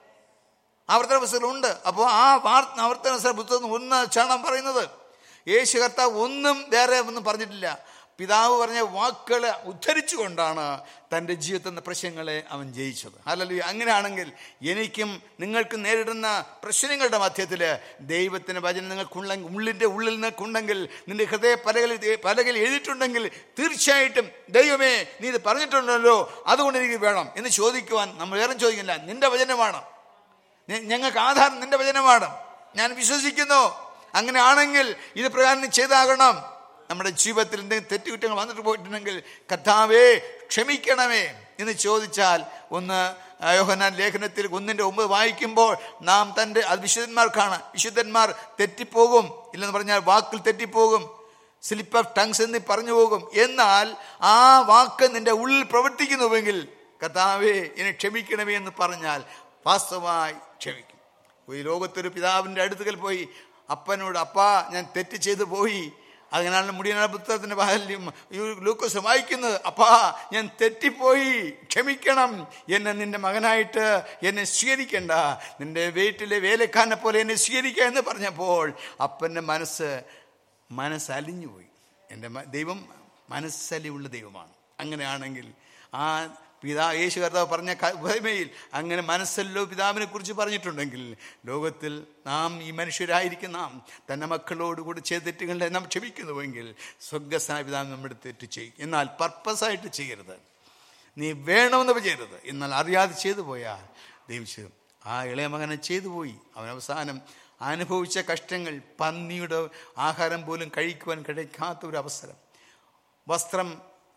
ആവർത്തന പുസ്തകത്തിലുണ്ട്. അപ്പോൾ ആ ആവർത്തന പുസ്തകം 1 പറയുന്നത് യേശു കർത്താവ് ഒന്നും വേറെ ഒന്നും പറഞ്ഞിട്ടില്ല. പിതാവ് പറഞ്ഞ വാക്കുകളെ ഉദ്ധരിച്ചുകൊണ്ടാണ് തൻ്റെ ജീവിതത്തിൽ നിന്ന് പ്രശ്നങ്ങളെ അവൻ ജയിച്ചത്. ഹല്ലേലൂയ. അങ്ങനെയാണെങ്കിൽ എനിക്കും നിങ്ങൾക്കും നേരിടുന്ന പ്രശ്നങ്ങളുടെ മധ്യത്തിൽ ദൈവത്തിൻ്റെ വചനം നിങ്ങൾക്കുണ്ടെങ്കിൽ, ഉള്ളിൽ നിങ്ങൾക്കുണ്ടെങ്കിൽ, നിന്റെ ഹൃദയ പലകയിൽ എഴുതിയിട്ടുണ്ടെങ്കിൽ തീർച്ചയായിട്ടും ദൈവമേ നീ ഇത് പറഞ്ഞിട്ടുണ്ടല്ലോ അതുകൊണ്ട് എനിക്ക് വേണം എന്ന് ചോദിക്കുവാൻ നമ്മൾ വേറെ ചോദിക്കില്ല. നിന്റെ വചനമാണ്, ഞങ്ങൾക്ക് ആധാരം നിന്റെ വചനമാണ്, ഞാൻ വിശ്വസിക്കുന്നു. അങ്ങനെയാണെങ്കിൽ ഇത് പ്രകാരം ചെയ്താകണം. നമ്മുടെ ജീവിതത്തിൽ എന്തെങ്കിലും തെറ്റുകുറ്റങ്ങൾ വന്നിട്ട് പോയിട്ടുണ്ടെങ്കിൽ കർത്താവേ ക്ഷമിക്കണമേ എന്ന് ചോദിച്ചാൽ, യോഹന്നാൻ ലേഖനത്തിൽ 1:9 വായിക്കുമ്പോൾ നാം തൻ്റെ അത് വിശുദ്ധന്മാർക്കാണ്. വിശുദ്ധന്മാർ തെറ്റിപ്പോകും, ഇല്ലെന്ന് പറഞ്ഞാൽ വാക്കിൽ തെറ്റിപ്പോകും, സ്ലിപ്പ് ഓഫ് ടങ്സ് എന്ന് പറഞ്ഞു പോകും. എന്നാൽ ആ വാക്ക് നിന്റെ ഉള്ളിൽ പ്രവർത്തിക്കുന്നുവെങ്കിൽ കർത്താവേ എന്നെ ക്ഷമിക്കണമേ എന്ന് പറഞ്ഞാൽ വാസ്തവമായി ക്ഷമിക്കും. ഈ ലോകത്തൊരു പിതാവിൻ്റെ അടുക്കൽ പോയി അപ്പനോട് അപ്പാ ഞാൻ തെറ്റ് ചെയ്തു പോയി, അതിനാണ് മുടിയനാ പുസ്തകത്തിൻ്റെ ബാല്യം ലൂക്കോസ് വായിക്കുന്നത്, അപ്പാ ഞാൻ തെറ്റിപ്പോയി ക്ഷമിക്കണം, എന്നെ നിന്റെ മകനായിട്ട് എന്നെ സ്വീകരിക്കണ്ട, നിന്റെ വീട്ടിലെ വേലക്കാരനെ പോലെ എന്നെ സ്വീകരിക്കുക എന്ന് പറഞ്ഞപ്പോൾ അപ്പൻ്റെ മനസ്സലിഞ്ഞുപോയി. എൻ്റെ ദൈവം മനസ്സലിയുള്ള ദൈവമാണ്. അങ്ങനെയാണെങ്കിൽ ആ യേശു കർത്താവ് പറഞ്ഞ ഉപമയിൽ അങ്ങനെ മനസ്സല്ലോ പിതാവിനെ കുറിച്ച് പറഞ്ഞിട്ടുണ്ടെങ്കിൽ ലോകത്തിൽ നാം ഈ മനുഷ്യരായിരിക്കും നാം തൻ്റെ മക്കളോടുകൂടി ചെയ്ത തെറ്റുകളെ നാം ക്ഷമിക്കുന്നുവെങ്കിൽ സ്വർഗ്ഗസ്ഥനായ പിതാവ് നമ്മുടെ തെറ്റ് ചെയ്യും. എന്നാൽ പർപ്പസായിട്ട് ചെയ്യരുത്, നീ വേണമെന്ന് ചെയ്യരുത്. എന്നാൽ അറിയാതെ ചെയ്തു പോയാൽ ദൈവം ആ ഇളയ മകനെ ചെയ്തു പോയി. അവൻ അവസാനം അനുഭവിച്ച കഷ്ടങ്ങൾ, പന്നിയുടെ ആഹാരം പോലും കഴിക്കുവാൻ കഴിക്കാത്ത ഒരു അവസരം, വസ്ത്രം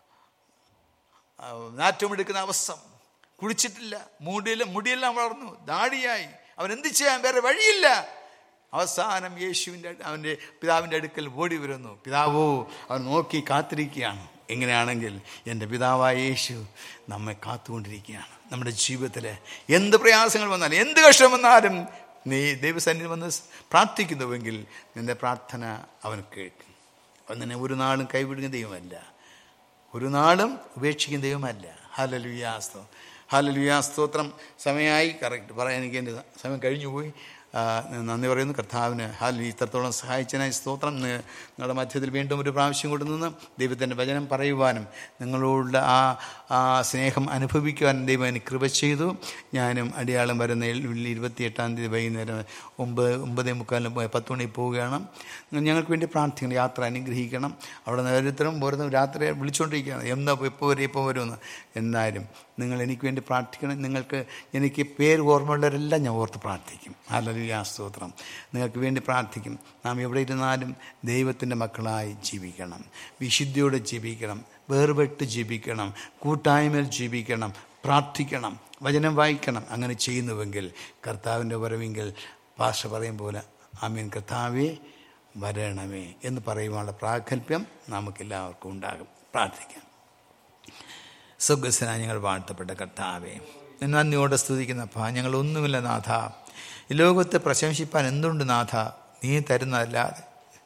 നാറ്റമെടുക്കുന്ന അവസ്ഥ, കുളിച്ചിട്ടില്ല, മുടിയെല്ലാം വളർന്നു, ദാടിയായി, അവൻ എന്ത് ചെയ്യാൻ വേറെ വഴിയില്ല. അവസാനം അവൻ്റെ പിതാവിൻ്റെ അടുക്കൽ ഓടി വരുന്നു. പിതാവോ അവൻ നോക്കി കാത്തിരിക്കുകയാണ്. എങ്ങനെയാണെങ്കിൽ എൻ്റെ പിതാവായ യേശു നമ്മെ കാത്തുകൊണ്ടിരിക്കുകയാണ്. നമ്മുടെ ജീവിതത്തിൽ എന്ത് പ്രയാസങ്ങൾ വന്നാലും എന്ത് കഷ്ടം വന്നാലും നീ ദൈവസന്നിധി വന്ന് പ്രാർത്ഥിക്കുന്നുവെങ്കിൽ നിൻ്റെ പ്രാർത്ഥന അവൻ കേൾക്കും. അവൻ നിന്നെ ഒരു നാളും കൈവിടുന്ന ദൈവമല്ല, ഒരു നാളും ഉപേക്ഷിക്കുന്ന ദൈവമല്ല. ഹല്ലേലൂയ, സ്തോത്രം. സമയമായി, കറക്റ്റ് പറയാൻ എനിക്ക് എൻ്റെ സമയം കഴിഞ്ഞു പോയി. നന്ദി പറയുന്നു കർത്താവിന്. ഇത്രത്തോളം സഹായിച്ചതിനായി സ്തോത്രം. നിങ്ങളുടെ മധ്യത്തിൽ വീണ്ടും ഒരു പ്രാവശ്യം കൊണ്ട് നിന്ന് ദൈവത്തിൻ്റെ വചനം പറയുവാനും നിങ്ങളോടുള്ള ആ സ്നേഹം അനുഭവിക്കുവാനും ദൈവം എനിക്ക് കൃപ ചെയ്തു. ഞാനും അടിയാളം വരുന്ന 28-ാം തീയതി വൈകുന്നേരം 9:45 10 മണി പോവുകയാണ്. ഞങ്ങൾക്ക് വേണ്ടി പ്രാർത്ഥിക്കണം, യാത്ര അനുഗ്രഹിക്കണം. അവിടെ ഓരോരുത്തരും രാത്രി വിളിച്ചുകൊണ്ടിരിക്കുകയാണ്, എപ്പോൾ വരുമെന്ന്. എന്നാലും നിങ്ങൾ എനിക്ക് വേണ്ടി പ്രാർത്ഥിക്കണം. എനിക്ക് പേര് ഓർമ്മയുള്ളവരെല്ലാം ഞാൻ ഓർത്ത് പ്രാർത്ഥിക്കും. ഹല്ലേലൂയ, സ്തോത്രം. നിങ്ങൾക്ക് വേണ്ടി പ്രാർത്ഥിക്കും. നാം എവിടെ ഇരുന്നാലും ദൈവത്തിൻ്റെ മക്കളായി ജീവിക്കണം, വിശുദ്ധിയോടെ ജീവിക്കണം, വേർപെട്ട് ജീവിക്കണം, കൂട്ടായ്മയിൽ ജീവിക്കണം, പ്രാർത്ഥിക്കണം, വചനം വായിക്കണം. അങ്ങനെ ചെയ്യുന്നുവെങ്കിൽ കർത്താവിൻ്റെ വരവെങ്കിൽ ഭാഷ പറയും പോലെ ആമേൻ കർത്താവേ വരണമേ എന്ന് പറയുവാനുള്ള പ്രാഗൽഭ്യം നമുക്കെല്ലാവർക്കും ഉണ്ടാകും. പ്രാർത്ഥിക്കാം. സ്വർഗ്ഗസ്ഥനായ ഞങ്ങൾ വാഴ്ത്തപ്പെട്ട കർത്താവേ, നന്ദിയോടെ സ്തുതിക്കുന്നപ്പാ. ഞങ്ങളൊന്നുമില്ല നാഥ, ഈ ലോകത്തെ പ്രശംസിപ്പാൻ എന്തുണ്ട് നാഥ? നീ തരുന്നതല്ലാതെ,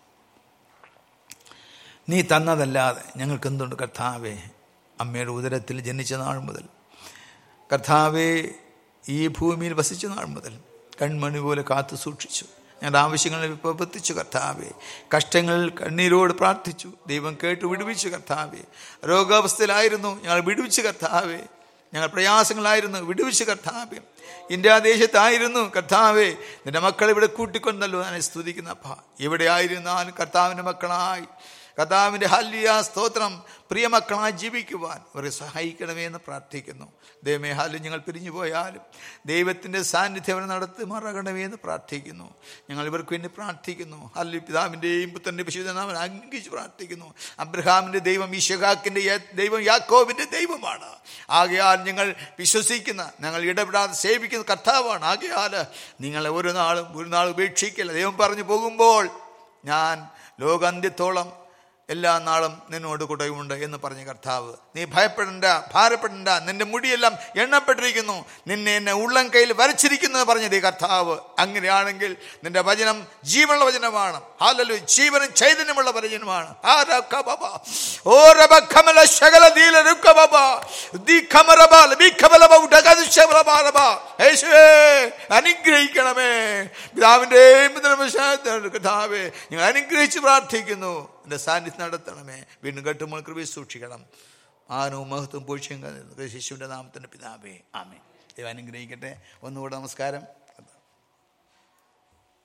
നീ തന്നതല്ലാതെ ഞങ്ങൾക്ക് എന്തുണ്ട് കർത്താവേ? അമ്മയുടെ ഉദരത്തിൽ ജനിച്ച നാൾ മുതൽ കർത്താവേ, ഈ ഭൂമിയിൽ വസിച്ച നാൾ മുതൽ കൺമണി പോലെ കാത്തു സൂക്ഷിച്ചു. ഞങ്ങളുടെ ആവശ്യങ്ങളിൽ പ്രവർത്തിച്ചു കർത്താവേ. കഷ്ടങ്ങളിൽ കണ്ണീരോട് പ്രാർത്ഥിച്ചു, ദൈവം കേട്ട് വിടുവിച്ചു കർത്താവേ. രോഗാവസ്ഥയിലായിരുന്നു, ഞങ്ങൾ വിടുവിച്ചു കർത്താവേ. ഞങ്ങൾ പ്രയാസങ്ങളായിരുന്നു, വിടുവിച്ചു കർത്താവേ. ഇന്ത്യ ദേശത്തായിരുന്നു കർത്താവേ, നിന്റെ മക്കളെ ഇവിടെ കൂട്ടിക്കൊണ്ടല്ലോ ഞാൻ സ്തുതിക്കുന്ന അപ്പ. എവിടെ ആയിരുന്നാലും കർത്താവിൻ്റെ മക്കളായി, കർത്താവിൻ്റെ ഹല്ലേലൂയ സ്തോത്രം, പ്രിയമക്കളായി ജീവിക്കുവാൻ അവരെ സഹായിക്കണമേ എന്ന് പ്രാർത്ഥിക്കുന്നു. ദൈവമേ, ഹാലും ഞങ്ങൾ പിരിഞ്ഞു പോയാലും ദൈവത്തിൻ്റെ സാന്നിധ്യം അവരെ നടത്തുമാറാകണമേ എന്ന് പ്രാർത്ഥിക്കുന്നു. ഞങ്ങൾ ഇവർക്ക് വേണ്ടി പ്രാർത്ഥിക്കുന്നു. ഹല്ലേലൂയ, പിതാവിൻ്റെയും പുത്രൻ്റെ വിശുദ്ധനാമം അംഗീകരിച്ച് പ്രാർത്ഥിക്കുന്നു. അബ്രഹാമിൻ്റെ ദൈവം ഇശഹാക്കിൻ്റെ ദൈവം യാക്കോബിൻ്റെ ദൈവമാണ്. ആകയാൽ ഞങ്ങൾ വിശ്വസിക്കുന്ന, ഞങ്ങൾ ഇടപെടാതെ സേവിക്കുന്ന കർത്താവാണ്. ആകയാൽ നിങ്ങളെ ഒരു നാളും ഉപേക്ഷിക്കില്ല. ദൈവം പറഞ്ഞു പോകുമ്പോൾ ഞാൻ ലോകാന്ത്യത്തോളം എല്ലാ നാളും നിന്നോട് കൂടെയുണ്ട് എന്ന് പറഞ്ഞ കർത്താവ്. നീ ഭയപ്പെടണ്ട, ഭാരപ്പെടണ്ട, നിന്റെ മുടിയെല്ലാം എണ്ണപ്പെട്ടിരിക്കുന്നു, നിന്നെ എന്നെ ഉള്ളം കയ്യിൽ വരച്ചിരിക്കുന്നു പറഞ്ഞത് കർത്താവ്. അങ്ങനെയാണെങ്കിൽ നിന്റെ വചനം ജീവനുള്ള വചനമാണ്. ഹല്ലേലൂയ, ജീവനും ചൈതന്യമുള്ള വചനമാണ്. അനുഗ്രഹിക്കണമേ പിതാവിൻ്റെയും കർത്താവേ, ഞങ്ങൾ അനുഗ്രഹിച്ച് പ്രാർത്ഥിക്കുന്നു. എൻ്റെ സാന്നിധ്യം നടത്തണമേ. വീണ്ടും കേട്ടുമ്പോൾ കൃപ സൂക്ഷിക്കണം. ആനവും മഹത്വം പോഷിയും ശിശുവിൻ്റെ നാമത്തിൻ്റെ പിതാവേ, ആമേൻ. ദൈവം അനുഗ്രഹിക്കട്ടെ. ഒന്നുകൂടെ നമസ്കാരം.